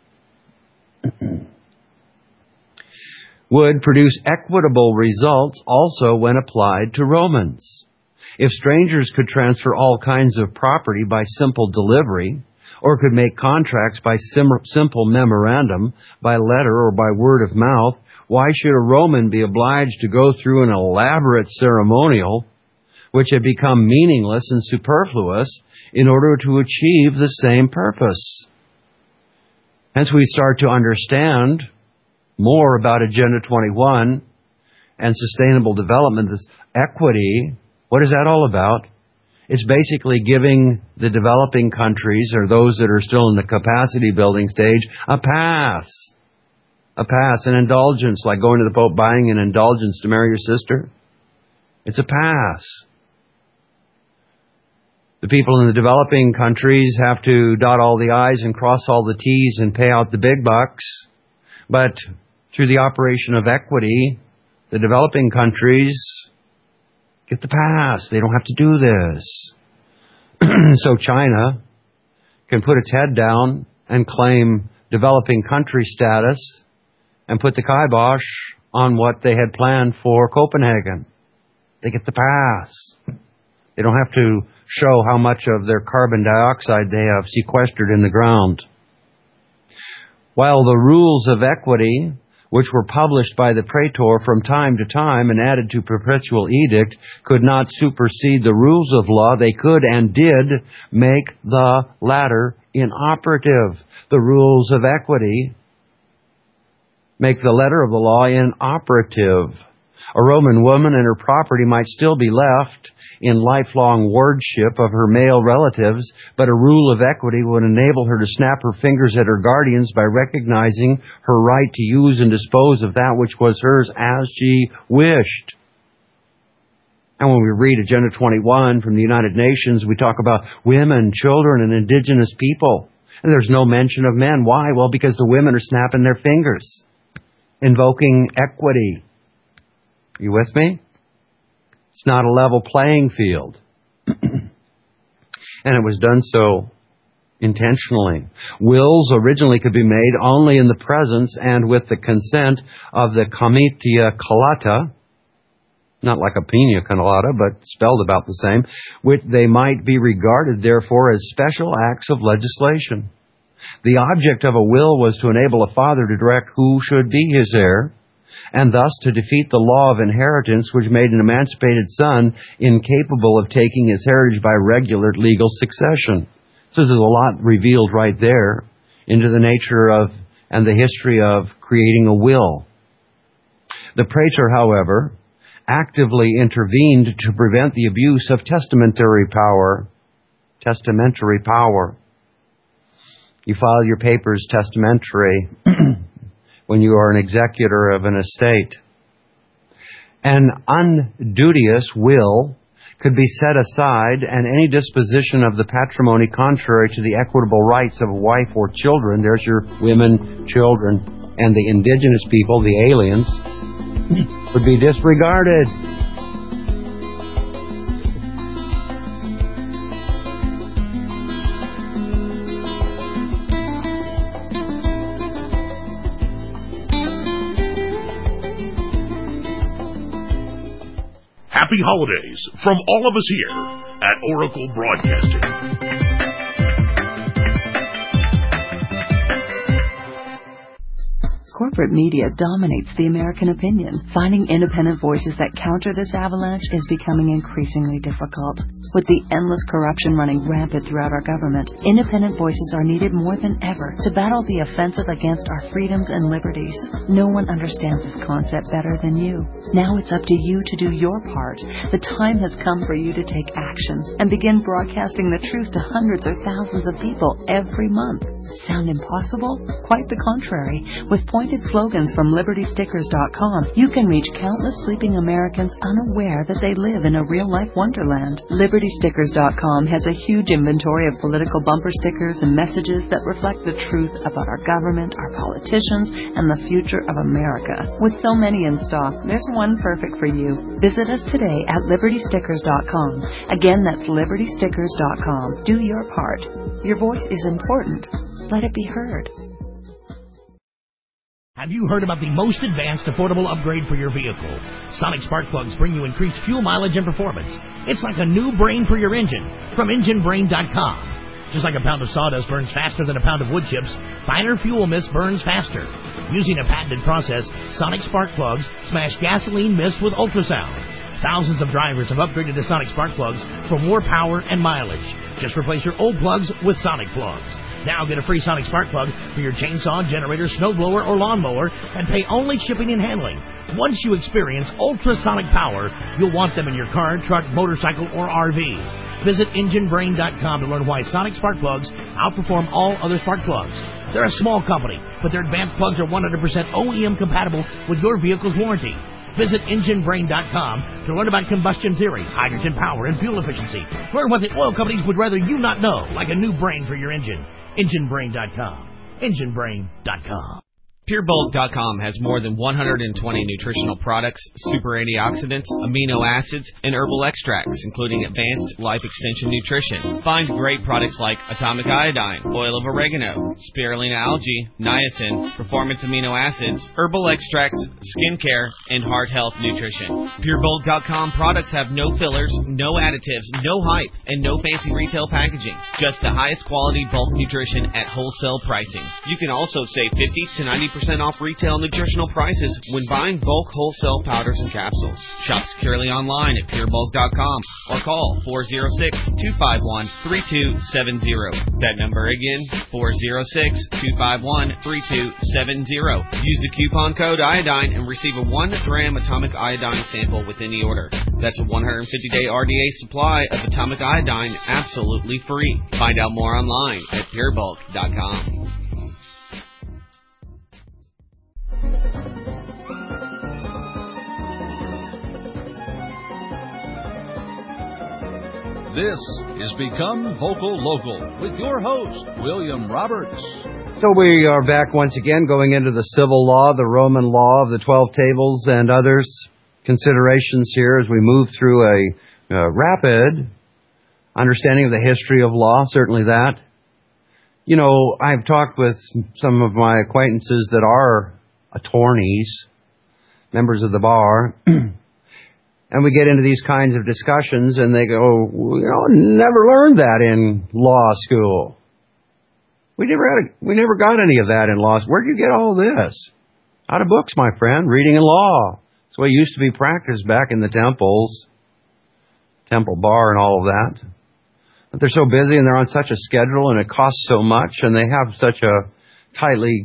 Would produce equitable results also when applied to Romans. If strangers could transfer all kinds of property by simple delivery, or could make contracts by simple memorandum, by letter or by word of mouth, why should a Roman be obliged to go through an elaborate ceremonial which had become meaningless and superfluous in order to achieve the same purpose? Hence we start to understand more about Agenda 21 and sustainable development, this equity. What is that all about? It's basically giving the developing countries, or those that are still in the capacity building stage, a pass. A pass, an indulgence, like going to the Pope buying an indulgence to marry your sister. It's a pass. The people in the developing countries have to dot all the I's and cross all the T's and pay out the big bucks. But through the operation of equity, the developing countries get the pass. They don't have to do this. So China can put its head down and claim developing country status and put the kibosh on what they had planned for Copenhagen. They get the pass. They don't have to show how much of their carbon dioxide they have sequestered in the ground. While the rules of equity, which were published by the praetor from time to time and added to perpetual edict, could not supersede the rules of law, they could and did make the latter inoperative. The rules of equity make the letter of the law inoperative. A Roman woman and her property might still be left in lifelong wardship of her male relatives, but a rule of equity would enable her to snap her fingers at her guardians by recognizing her right to use and dispose of that which was hers as she wished. And when we read Agenda 21 from the United Nations, we talk about women, children, and indigenous people. And there's no mention of men. Why? Well, because the women are snapping their fingers, invoking equity. You with me? It's not a level playing field. And it was done so intentionally. Wills originally could be made only in the presence and with the consent of the comitia colata, not like a pina colada, but spelled about the same, which they might be regarded, therefore, as special acts of legislation. The object of a will was to enable a father to direct who should be his heir, and thus to defeat the law of inheritance which made an emancipated son incapable of taking his heritage by regular legal succession. So there's a lot revealed right there into the nature of and the history of creating a will. The Praetor, however, actively intervened to prevent the abuse of testamentary power. Testamentary power. You file your papers testamentary when you are an executor of an estate. An unduteous will could be set aside, and any disposition of the patrimony contrary to the equitable rights of a wife or children, there's your women, children, and the indigenous people, the aliens, would be disregarded. Happy holidays from all of us here at Oracle Broadcasting. Corporate media dominates the American opinion. Finding independent voices that counter this avalanche is becoming increasingly difficult. With the endless corruption running rampant throughout our government, independent voices are needed more than ever to battle the offensive against our freedoms and liberties. No one understands this concept better than you. Now it's up to you to do your part. The time has come for you to take action and begin broadcasting the truth to hundreds or thousands of people every month. Sound impossible? Quite the contrary. With pointed slogans from LibertyStickers.com, you can reach countless sleeping Americans unaware that they live in a real-life wonderland. LibertyStickers.com has a huge inventory of political bumper stickers and messages that reflect the truth about our government, our politicians, and the future of America. With so many in stock, there's one perfect for you. Visit us today at LibertyStickers.com. Again, that's LibertyStickers.com. Do your part. Your voice is important. Let it be heard. Have you heard about the most advanced affordable upgrade for your vehicle? Sonic Spark Plugs bring you increased fuel mileage and performance. It's like a new brain for your engine from EngineBrain.com. Just like a pound of sawdust burns faster than a pound of wood chips, finer fuel mist burns faster. Using a patented process, Sonic Spark Plugs smash gasoline mist with ultrasound. Thousands of drivers have upgraded to Sonic Spark Plugs for more power and mileage. Just replace your old plugs with Sonic Plugs. Now get a free Sonic Spark Plug for your chainsaw, generator, snowblower, or lawnmower and pay only shipping and handling. Once you experience ultrasonic power, you'll want them in your car, truck, motorcycle, or RV. Visit EngineBrain.com to learn why Sonic Spark Plugs outperform all other spark plugs. They're a small company, but their advanced plugs are 100% OEM compatible with your vehicle's warranty. Visit EngineBrain.com to learn about combustion theory, hydrogen power, and fuel efficiency. Learn what the oil companies would rather you not know, like a new brain for your engine. EngineBrain.com. EngineBrain.com. PureBulk.com has more than 120 nutritional products, super antioxidants, amino acids, and herbal extracts, including advanced life extension nutrition. Find great products like atomic iodine, oil of oregano, spirulina algae, niacin, performance amino acids, herbal extracts, skincare, and heart health nutrition. PureBulk.com products have no fillers, no additives, no hype, and no fancy retail packaging. Just the highest quality bulk nutrition at wholesale pricing. You can also save 50 to 90% off retail nutritional prices when buying bulk wholesale powders and capsules. Shop securely online at purebulk.com or call 406-251-3270. That number again, 406-251-3270. Use the coupon code iodine and receive a 1-gram atomic iodine sample with any order. That's a 150-day RDA supply of atomic iodine absolutely free. Find out more online at purebulk.com. This is Become Vocal Local with your host, William Roberts. So we are back once again going into the civil law, the Roman law of the 12 tables and others considerations here as we move through a rapid understanding of the history of law, certainly that. You know, I've talked with some of my acquaintances that are attorneys, members of the bar, and we get into these kinds of discussions, and they go, never learned that in law school. We never got any of that in law school. Where'd you get all this? Out of books, my friend, reading and law. That's the way it used to be practiced back in the temples, temple bar and all of that. But they're so busy and they're on such a schedule and it costs so much and they have such a tightly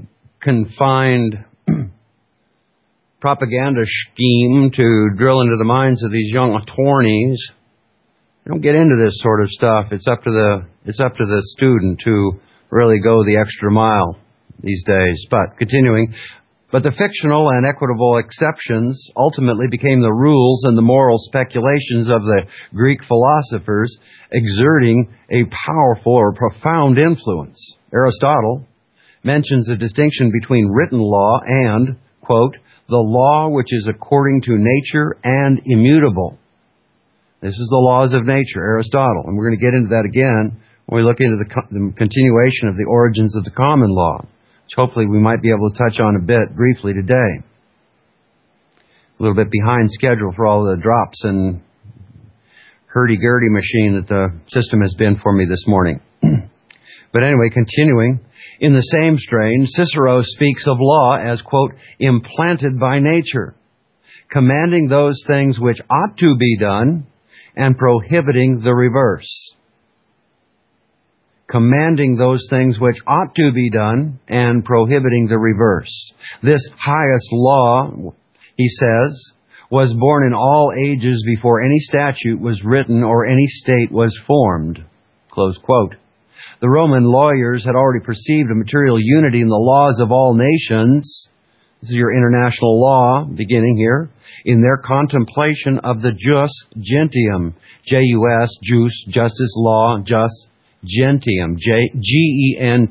confined propaganda scheme to drill into the minds of these young attorneys. They don't get into this sort of stuff. It's up to the student to really go the extra mile these days. But continuing, but the fictional and equitable exceptions ultimately became the rules and the moral speculations of the Greek philosophers, exerting a powerful or profound influence. Aristotle mentions a distinction between written law and, quote, the law which is according to nature and immutable. This is the laws of nature, Aristotle. And we're going to get into that again when we look into the continuation of the origins of the common law, which hopefully we might be able to touch on a bit briefly today. A little bit behind schedule for all the drops and hurdy-gurdy machine that the system has been for me this morning. But anyway, continuing, in the same strain, Cicero speaks of law as, quote, implanted by nature, commanding those things which ought to be done and prohibiting the reverse. Commanding those things which ought to be done and prohibiting the reverse. This highest law, he says, was born in all ages before any statute was written or any state was formed. Close quote. The Roman lawyers had already perceived a material unity in the laws of all nations. This is your international law beginning here. In their contemplation of the jus gentium. J-U-S, jus, justice, law, jus, gentium. G-E-N-T-I-U-M.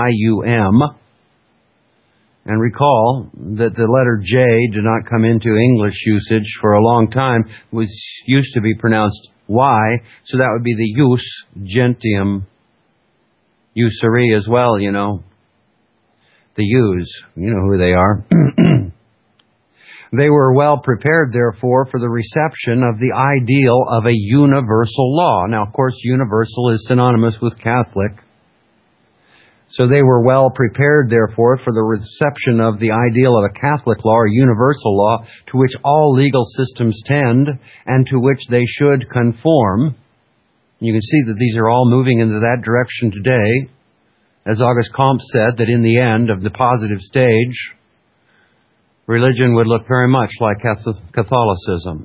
And recall that the letter J did not come into English usage for a long time. It was used to be pronounced Y, so that would be the jus gentium. Usury as well, you know. The U's, you know who they are. They were well prepared, therefore, for the reception of the ideal of a universal law. Now, of course, universal is synonymous with Catholic. So they were well prepared, therefore, for the reception of the ideal of a Catholic law or universal law to which all legal systems tend and to which they should conform. You can see that these are all moving into that direction today. As Auguste Comte said, that in the end of the positive stage, religion would look very much like Catholicism,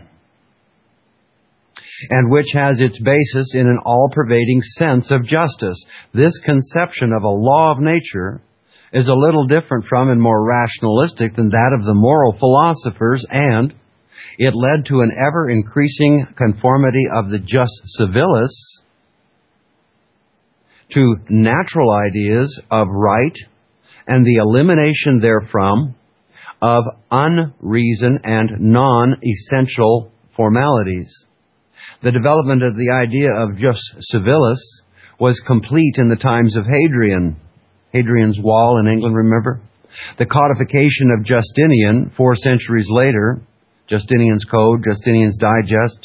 and which has its basis in an all-pervading sense of justice. This conception of a law of nature is a little different from and more rationalistic than that of the moral philosophers, and it led to an ever-increasing conformity of the jus civilis to natural ideas of right and the elimination therefrom of unreason and non-essential formalities. The development of the idea of jus civilis was complete in the times of Hadrian. Hadrian's Wall in England, remember? The codification of Justinian, 4 centuries later, Justinian's Code, Justinian's Digest,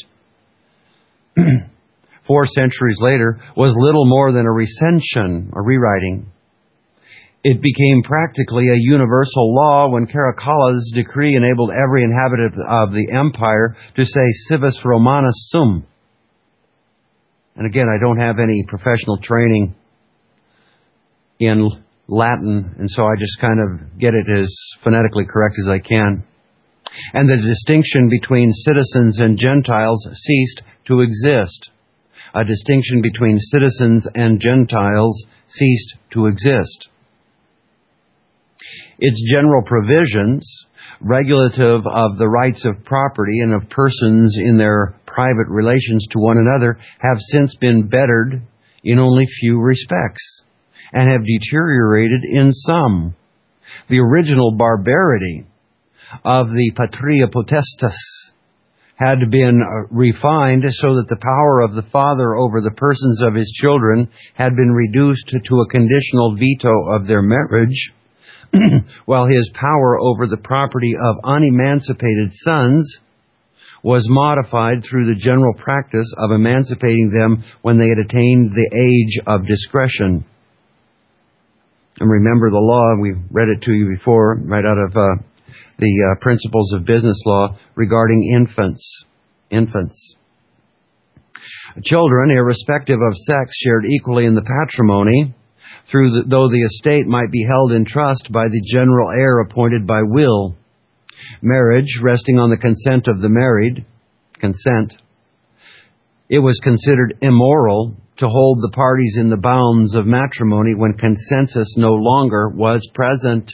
4 centuries later, was little more than a recension, a rewriting. It became practically a universal law when Caracalla's decree enabled every inhabitant of the empire to say civis Romanus sum. And again, I don't have any professional training in Latin, and so I just kind of get it as phonetically correct as I can. And the distinction between citizens and Gentiles ceased to exist. A distinction between citizens and Gentiles ceased to exist. Its general provisions, regulative of the rights of property and of persons in their private relations to one another, have since been bettered in only few respects, and have deteriorated in some. The original barbarity of the patria potestas had been refined so that the power of the father over the persons of his children had been reduced to a conditional veto of their marriage, while his power over the property of unemancipated sons was modified through the general practice of emancipating them when they had attained the age of discretion. And remember the law, we read it to you before, right out of the Principles of Business Law regarding infants. Children, irrespective of sex, shared equally in the patrimony, though the estate might be held in trust by the general heir appointed by will. Marriage resting on the consent of the married, it was considered immoral to hold the parties in the bounds of matrimony when consensus no longer was present.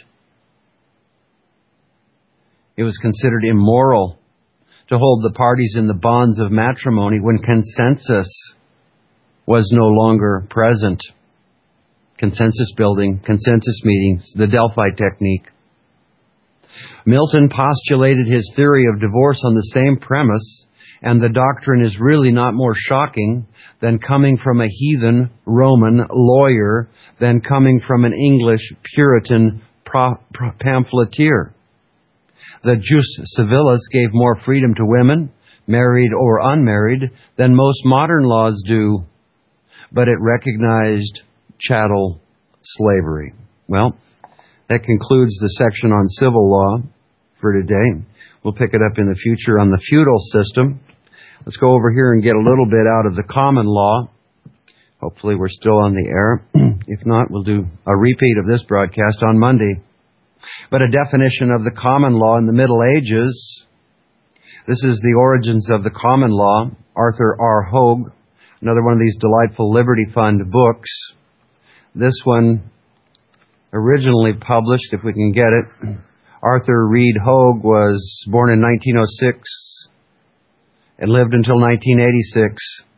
It was considered immoral to hold the parties in the bonds of matrimony when consensus was no longer present. Consensus building, consensus meetings, the Delphi technique. Milton postulated his theory of divorce on the same premise, and the doctrine is really not more shocking than coming from a heathen Roman lawyer than coming from an English Puritan pamphleteer. The Jus Civilis gave more freedom to women, married or unmarried, than most modern laws do, but it recognized chattel slavery. Well, that concludes the section on civil law for today. We'll pick it up in the future on the feudal system. Let's go over here and get a little bit out of the common law. Hopefully we're still on the air. If not, we'll do a repeat of this broadcast on Monday. But a definition of the common law in the Middle Ages. This is The Origins of the Common Law, Arthur R. Hogue, another one of these delightful Liberty Fund books. This one originally published, if we can get it. Arthur Reed Hogue was born in 1906 and lived until 1986.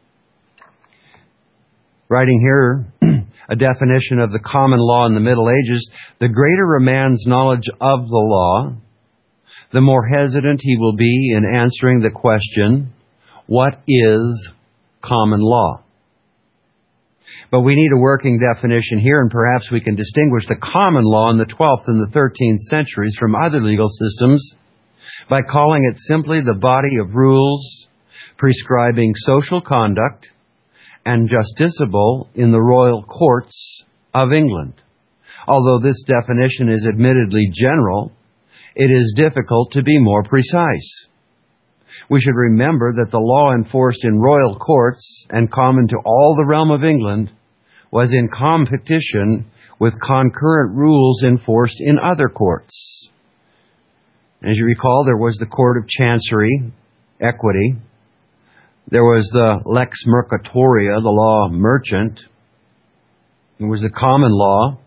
Writing here, a definition of the common law in the Middle Ages: the greater a man's knowledge of the law, the more hesitant he will be in answering the question, what is common law? But we need a working definition here, and perhaps we can distinguish the common law in the 12th and the 13th centuries from other legal systems by calling it simply the body of rules prescribing social conduct and justiciable in the royal courts of England. Although this definition is admittedly general, it is difficult to be more precise. We should remember that the law enforced in royal courts and common to all the realm of England was in competition with concurrent rules enforced in other courts. As you recall, there was the Court of Chancery, equity. There was the Lex Mercatoria, the law merchant. There was the common law,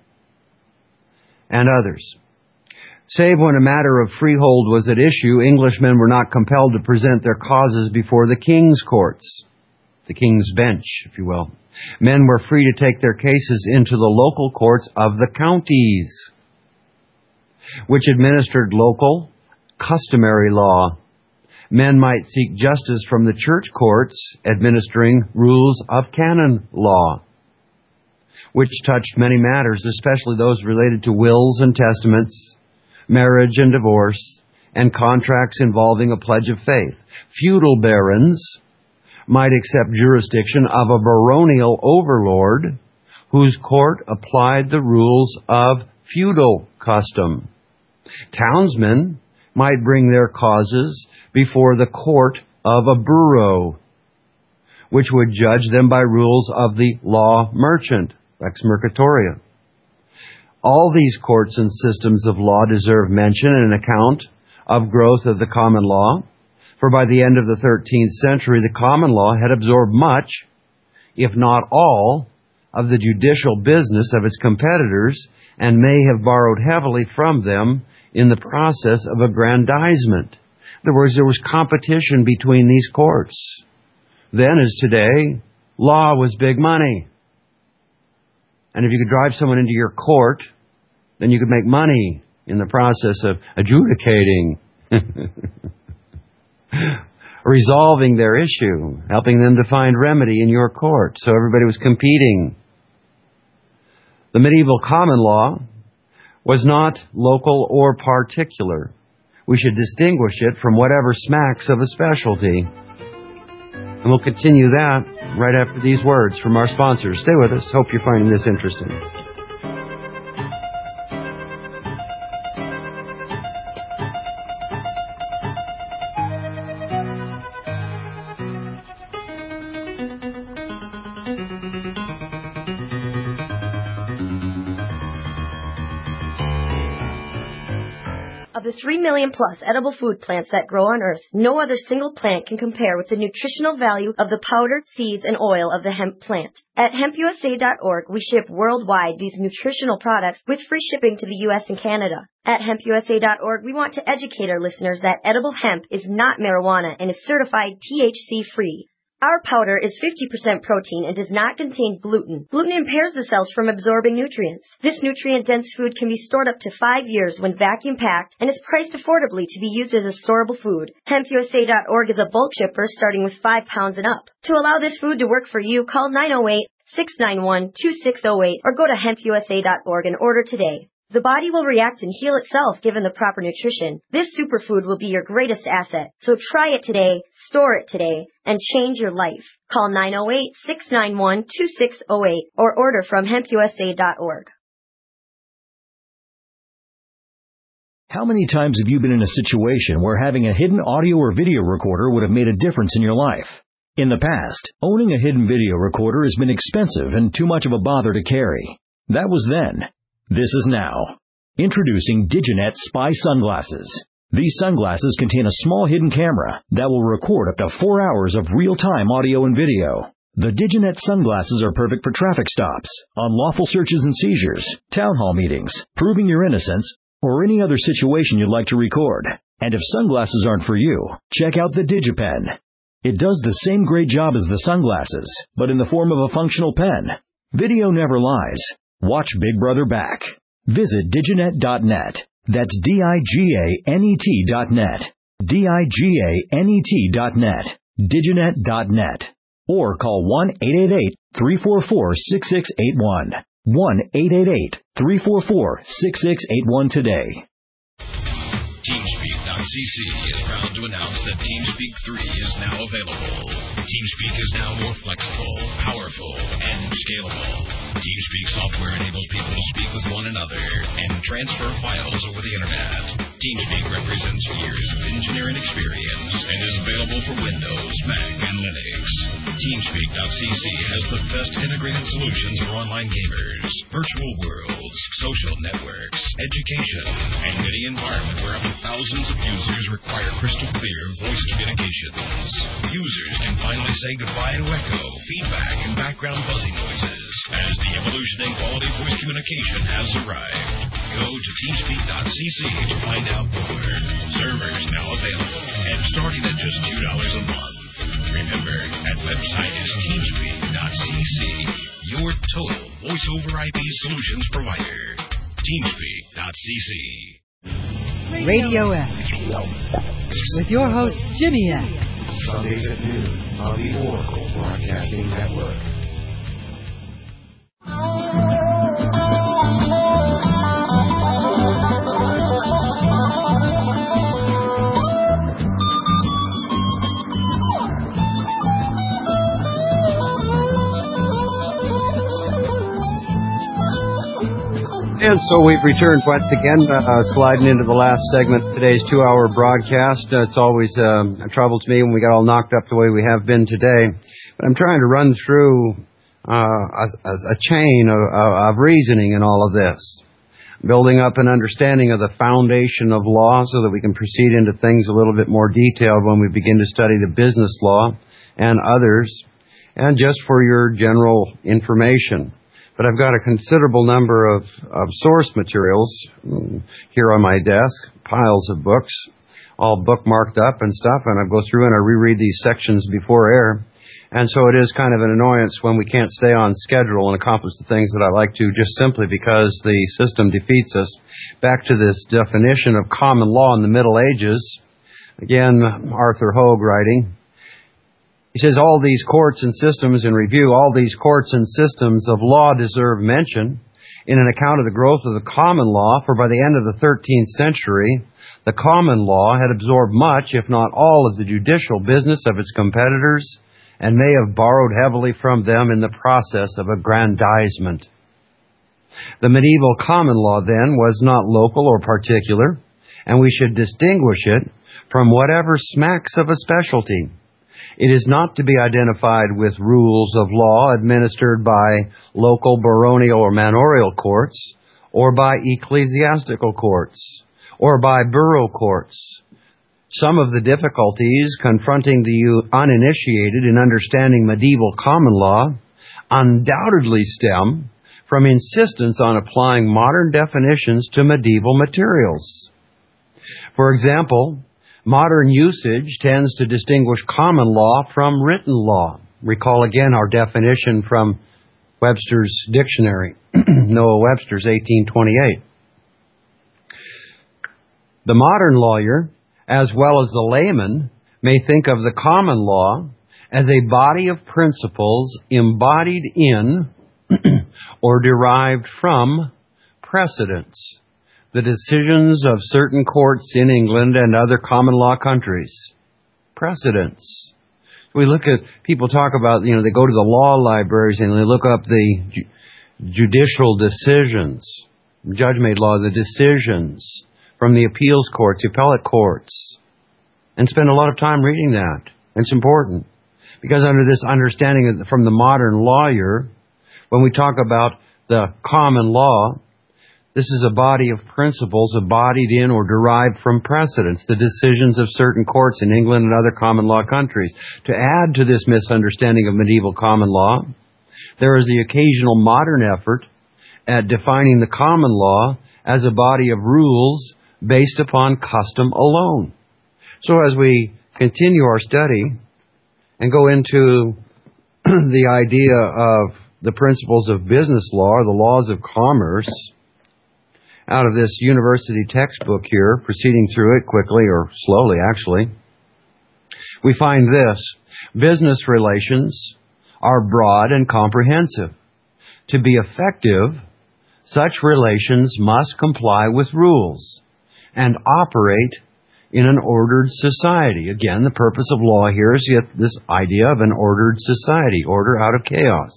and others. Save when a matter of freehold was at issue, Englishmen were not compelled to present their causes before the king's courts, the king's bench, if you will. Men were free to take their cases into the local courts of the counties, which administered local, customary law. Men might seek justice from the church courts, administering rules of canon law, which touched many matters, especially those related to wills and testaments, marriage and divorce, and contracts involving a pledge of faith. Feudal barons might accept jurisdiction of a baronial overlord whose court applied the rules of feudal custom. Townsmen might bring their causes before the court of a borough, which would judge them by rules of the law merchant, Lex Mercatoria. All these courts and systems of law deserve mention and an account of growth of the common law, for by the end of the 13th century, the common law had absorbed much, if not all, of the judicial business of its competitors and may have borrowed heavily from them in the process of aggrandizement. In other words, there was competition between these courts. Then, as today, law was big money. And if you could drive someone into your court, then you could make money in the process of adjudicating, resolving their issue, helping them to find remedy in your court. So everybody was competing. The medieval common law was not local or particular. We should distinguish it from whatever smacks of a specialty. And we'll continue that right after these words from our sponsors. Stay with us. Hope you're finding this interesting. Of the 3 million plus edible food plants that grow on Earth, no other single plant can compare with the nutritional value of the powder, seeds, and oil of the hemp plant. At hempusa.org, we ship worldwide these nutritional products with free shipping to the U.S. and Canada. At hempusa.org, we want to educate our listeners that edible hemp is not marijuana and is certified THC-free. Our powder is 50% protein and does not contain gluten. Gluten impairs the cells from absorbing nutrients. This nutrient-dense food can be stored up to 5 years when vacuum-packed and is priced affordably to be used as a storable food. HempUSA.org is a bulk shipper starting with 5 pounds and up. To allow this food to work for you, call 908-691-2608 or go to hempusa.org and order today. The body will react and heal itself given the proper nutrition. This superfood will be your greatest asset. So try it today, store it today, and change your life. Call 908-691-2608 or order from hempusa.org. How many times have you been in a situation where having a hidden audio or video recorder would have made a difference in your life? In the past, owning a hidden video recorder has been expensive and too much of a bother to carry. That was then. This is now. Introducing Diginet Spy Sunglasses. These sunglasses contain a small hidden camera that will record up to 4 hours of real-time audio and video. The Diginet sunglasses are perfect for traffic stops, unlawful searches and seizures, town hall meetings, proving your innocence, or any other situation you'd like to record. And if sunglasses aren't for you, check out the DigiPen. It does the same great job as the sunglasses, but in the form of a functional pen. Video never lies. Watch Big Brother back. Visit diginet.net. That's diganet.net. diganet.net. Diginet.net. Or call 1-888-344-6681. 1-888-344-6681 today. TeamSpeak.cc is proud to announce that TeamSpeak 3 is now available. TeamSpeak is now more flexible, powerful, and scalable. TeamSpeak software enables people to speak with one another and transfer files over the internet. TeamSpeak represents years of engineering experience and is available for Windows, Mac, and Linux. TeamSpeak.cc has the best integrated solutions for online gamers, virtual worlds, social networks, education, and any environment where up to thousands of users require crystal clear voice communications. Users can finally say goodbye to echo, feedback, and background buzzing noises as the evolution in quality voice communication has arrived. Go to teamspeak.cc to find out more. Servers now available and starting at just $2 a month. Remember, that website is teamspeak.cc, your total voice-over IP solutions provider. Teamspeak.cc. Radio X with your host Jimmy X. Sundays at noon on the Oracle Broadcasting Network. And so we've returned once again, sliding into the last segment of today's 2-hour broadcast. It's always a trouble to me when we got all knocked up the way we have been today. But I'm trying to run through a chain of reasoning in all of this, building up an understanding of the foundation of law so that we can proceed into things a little bit more detailed when we begin to study the business law and others, and just for your general information. But I've got a considerable number of source materials here on my desk, piles of books, all bookmarked up and stuff, and I go through and I reread these sections before air. And so it is kind of an annoyance when we can't stay on schedule and accomplish the things that I like to, just simply because the system defeats us. Back to this definition of common law in the Middle Ages. Again, Arthur Hogue writing. He says, all these courts and systems in review, all these courts and systems of law deserve mention in an account of the growth of the common law, for by the end of the 13th century, the common law had absorbed much, if not all, of the judicial business of its competitors, and may have borrowed heavily from them in the process of aggrandizement. The medieval common law, then, was not local or particular, and we should distinguish it from whatever smacks of a specialty. It is not to be identified with rules of law administered by local baronial or manorial courts, or by ecclesiastical courts, or by borough courts. Some of the difficulties confronting the uninitiated in understanding medieval common law undoubtedly stem from insistence on applying modern definitions to medieval materials. For example, modern usage tends to distinguish common law from written law. Recall again our definition from Webster's Dictionary, Noah Webster's 1828. The modern lawyer, as well as the layman, may think of the common law as a body of principles embodied in or derived from precedents, the decisions of certain courts in England and other common law countries. Precedents. We look at, people talk about, they go to the law libraries and they look up the judicial decisions, judge-made law, the decisions from the appeals courts, the appellate courts, and spend a lot of time reading that. It's important. Because under this understanding from the modern lawyer, when we talk about the common law, this is a body of principles embodied in or derived from precedents, the decisions of certain courts in England and other common law countries. To add to this misunderstanding of medieval common law, there is the occasional modern effort at defining the common law as a body of rules based upon custom alone. So as we continue our study and go into the idea of the principles of business law, or the laws of commerce, out of this university textbook here, proceeding through it quickly or slowly actually, we find this: business relations are broad and comprehensive. To be effective, such relations must comply with rules and operate in an ordered society. Again, the purpose of law here is yet this idea of an ordered society, order out of chaos.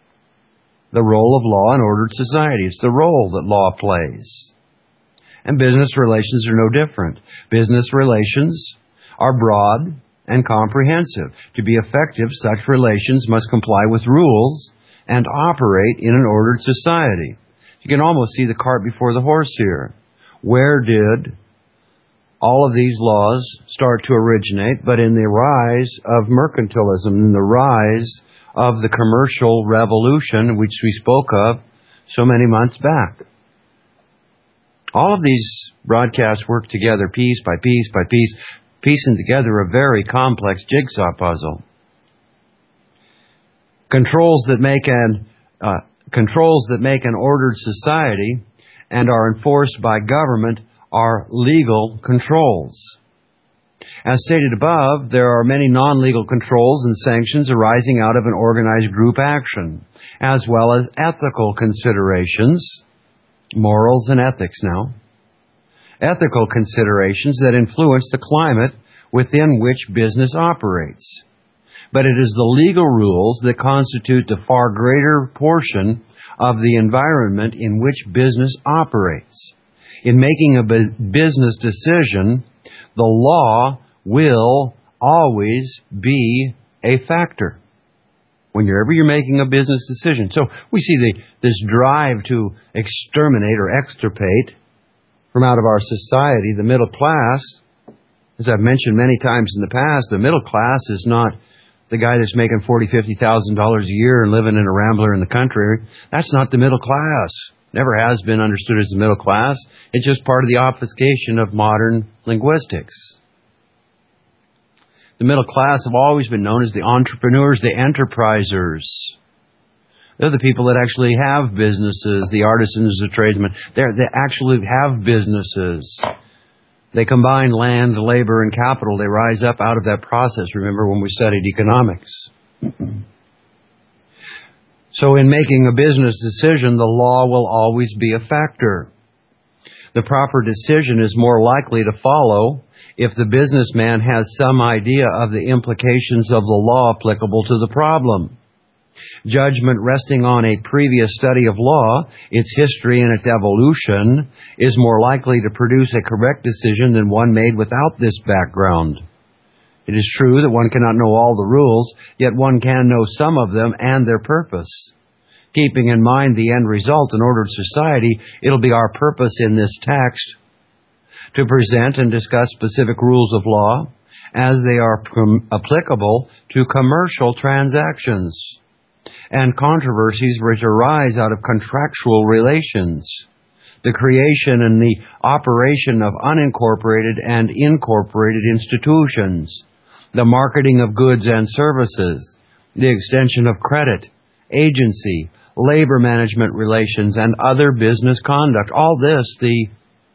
The role of law in ordered society. It's the role that law plays. And business relations are no different. Business relations are broad and comprehensive. To be effective, such relations must comply with rules and operate in an ordered society. You can almost see the cart before the horse here. Where did all of these laws start to originate? But in the rise of mercantilism, in the rise of the commercial revolution, which we spoke of so many months back. All of these broadcasts work together piece by piece by piece, piecing together a very complex jigsaw puzzle. Controls that make an ordered society and are enforced by government are legal controls. As stated above, there are many non-legal controls and sanctions arising out of an organized group action, as well as ethical considerations, morals and ethics now, ethical considerations that influence the climate within which business operates. But it is the legal rules that constitute the far greater portion of the environment in which business operates. In making a business decision, the law will always be a factor whenever you're making a business decision. So we see this drive to exterminate or extirpate from out of our society the middle class. As I've mentioned many times in the past, the middle class is not the guy that's making $40,000, $50,000 a year and living in a rambler in the country. That's not the middle class. Never has been understood as the middle class. It's just part of the obfuscation of modern linguistics. The middle class have always been known as the entrepreneurs, the enterprisers. They're the people that actually have businesses, the artisans, the tradesmen. They actually have businesses. They combine land, labor, and capital. They rise up out of that process. Remember when we studied economics. So in making a business decision, the law will always be a factor. The proper decision is more likely to follow if the businessman has some idea of the implications of the law applicable to the problem. Judgment resting on a previous study of law, its history and its evolution, is more likely to produce a correct decision than one made without this background. It is true that one cannot know all the rules, yet one can know some of them and their purpose. Keeping in mind the end result in ordered society, it'll be our purpose in this text to present and discuss specific rules of law as they are applicable to commercial transactions and controversies which arise out of contractual relations, the creation and the operation of unincorporated and incorporated institutions, the marketing of goods and services, the extension of credit, agency, labor management relations, and other business conduct. All this, the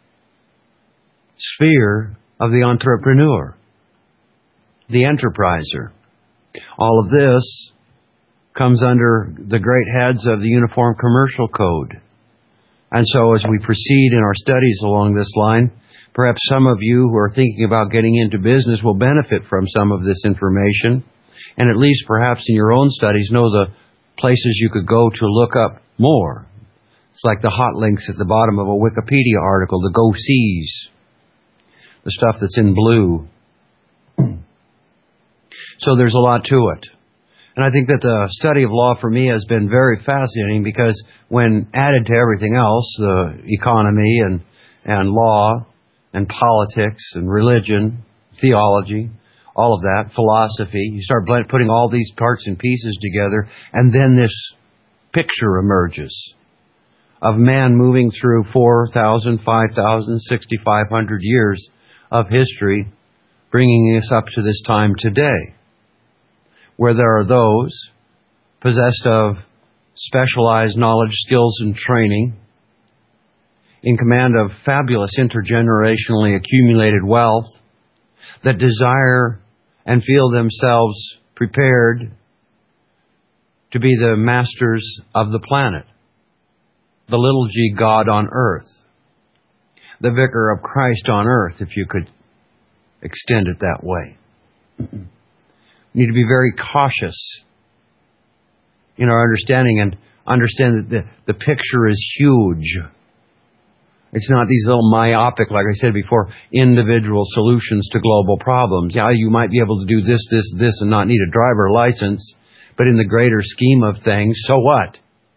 sphere of the entrepreneur, the enterpriser. All of this comes under the great heads of the Uniform Commercial Code. And so as we proceed in our studies along this line, perhaps some of you who are thinking about getting into business will benefit from some of this information, and at least perhaps in your own studies know the places you could go to look up more. It's like the hot links at the bottom of a Wikipedia article, the go-sees, the stuff that's in blue. So there's a lot to it. And I think that the study of law for me has been very fascinating because when added to everything else, the economy and law and politics and religion, theology, all of that, philosophy, you start putting all these parts and pieces together, and then this picture emerges of man moving through 4,000, 5,000, 6,500 years of history, bringing us up to this time today, where there are those possessed of specialized knowledge, skills, and training, in command of fabulous intergenerationally accumulated wealth, that desire and feel themselves prepared to be the masters of the planet, the little g God on earth, the vicar of Christ on earth, if you could extend it that way. We need to be very cautious in our understanding and understand that the picture is huge. It's not these little myopic, like I said before, individual solutions to global problems. Yeah, you might be able to do this, and not need a driver license, but in the greater scheme of things, so what?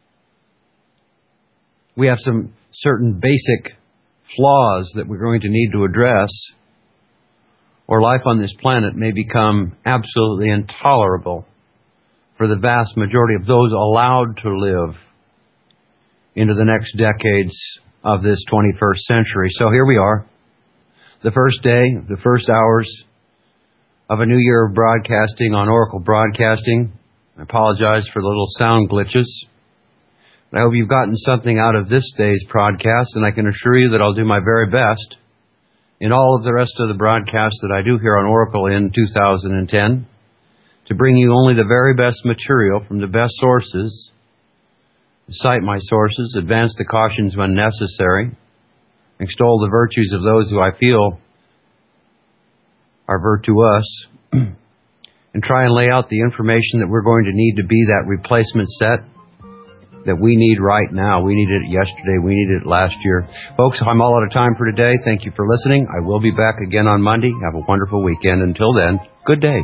We have some certain basic flaws that we're going to need to address, or life on this planet may become absolutely intolerable for the vast majority of those allowed to live into the next decades of this 21st century. So here we are, the first day, the first hours of a new year of broadcasting on Oracle Broadcasting. I apologize for the little sound glitches. I hope you've gotten something out of this day's broadcast, and I can assure you that I'll do my very best in all of the rest of the broadcasts that I do here on Oracle in 2010 to bring you only the very best material from the best sources, cite my sources, advance the cautions when necessary, extol the virtues of those who I feel are virtuous, and try and lay out the information that we're going to need to be that replacement set that we need right now. We needed it yesterday. We needed it last year. Folks, I'm all out of time for today. Thank you for listening. I will be back again on Monday. Have a wonderful weekend. Until then, good day.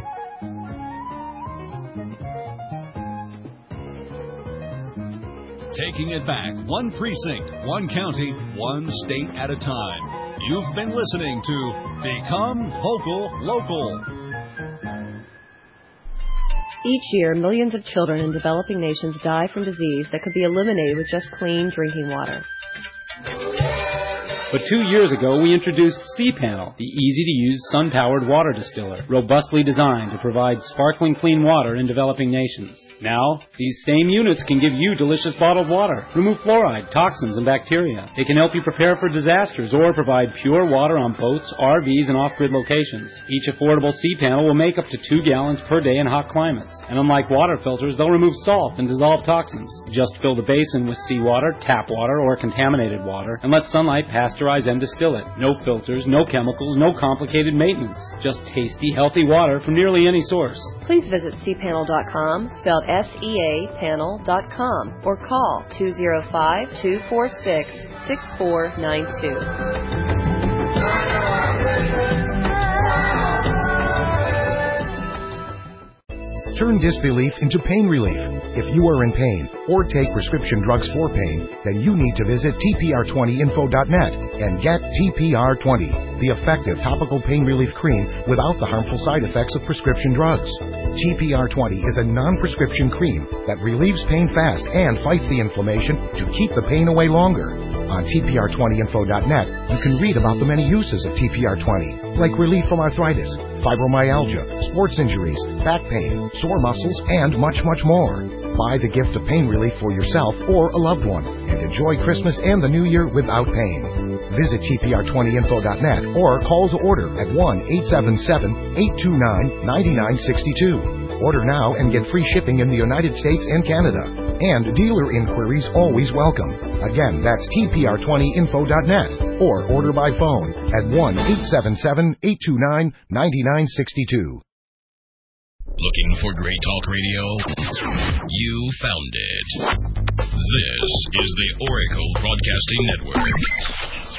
Taking it back, one precinct, one county, one state at a time. You've been listening to Become Vocal Local. Each year, millions of children in developing nations die from disease that could be eliminated with just clean drinking water. But 2 years ago, we introduced C-Panel, the easy-to-use sun-powered water distiller, robustly designed to provide sparkling clean water in developing nations. Now, these same units can give you delicious bottled water, remove fluoride, toxins, and bacteria. It can help you prepare for disasters or provide pure water on boats, RVs, and off-grid locations. Each affordable C-Panel will make up to 2 gallons per day in hot climates. And unlike water filters, they'll remove salt and dissolve toxins. Just fill the basin with seawater, tap water, or contaminated water, and let sunlight pasteurize and distill it. No filters, no chemicals, no complicated maintenance. Just tasty, healthy water from nearly any source. Please visit cpanel.com, spelled SEA panel.com, or call 205-246-6492. Turn disbelief into pain relief. If you are in pain or take prescription drugs for pain, then you need to visit TPR20info.net and get TPR20, the effective topical pain relief cream without the harmful side effects of prescription drugs. TPR20 is a non-prescription cream that relieves pain fast and fights the inflammation to keep the pain away longer. On TPR20info.net, you can read about the many uses of TPR20, like relief from arthritis, fibromyalgia, sports injuries, back pain, sore muscles, and much, much more. Buy the gift of pain relief for yourself or a loved one and enjoy Christmas and the New Year without pain. Visit TPR20info.net or call to order at 1-877-829-9962. Order now and get free shipping in the United States and Canada. And dealer inquiries always welcome. Again, that's TPR20info.net or order by phone at 1-877-829-9962. Looking for great talk radio? You found it. This is the Oracle Broadcasting Network.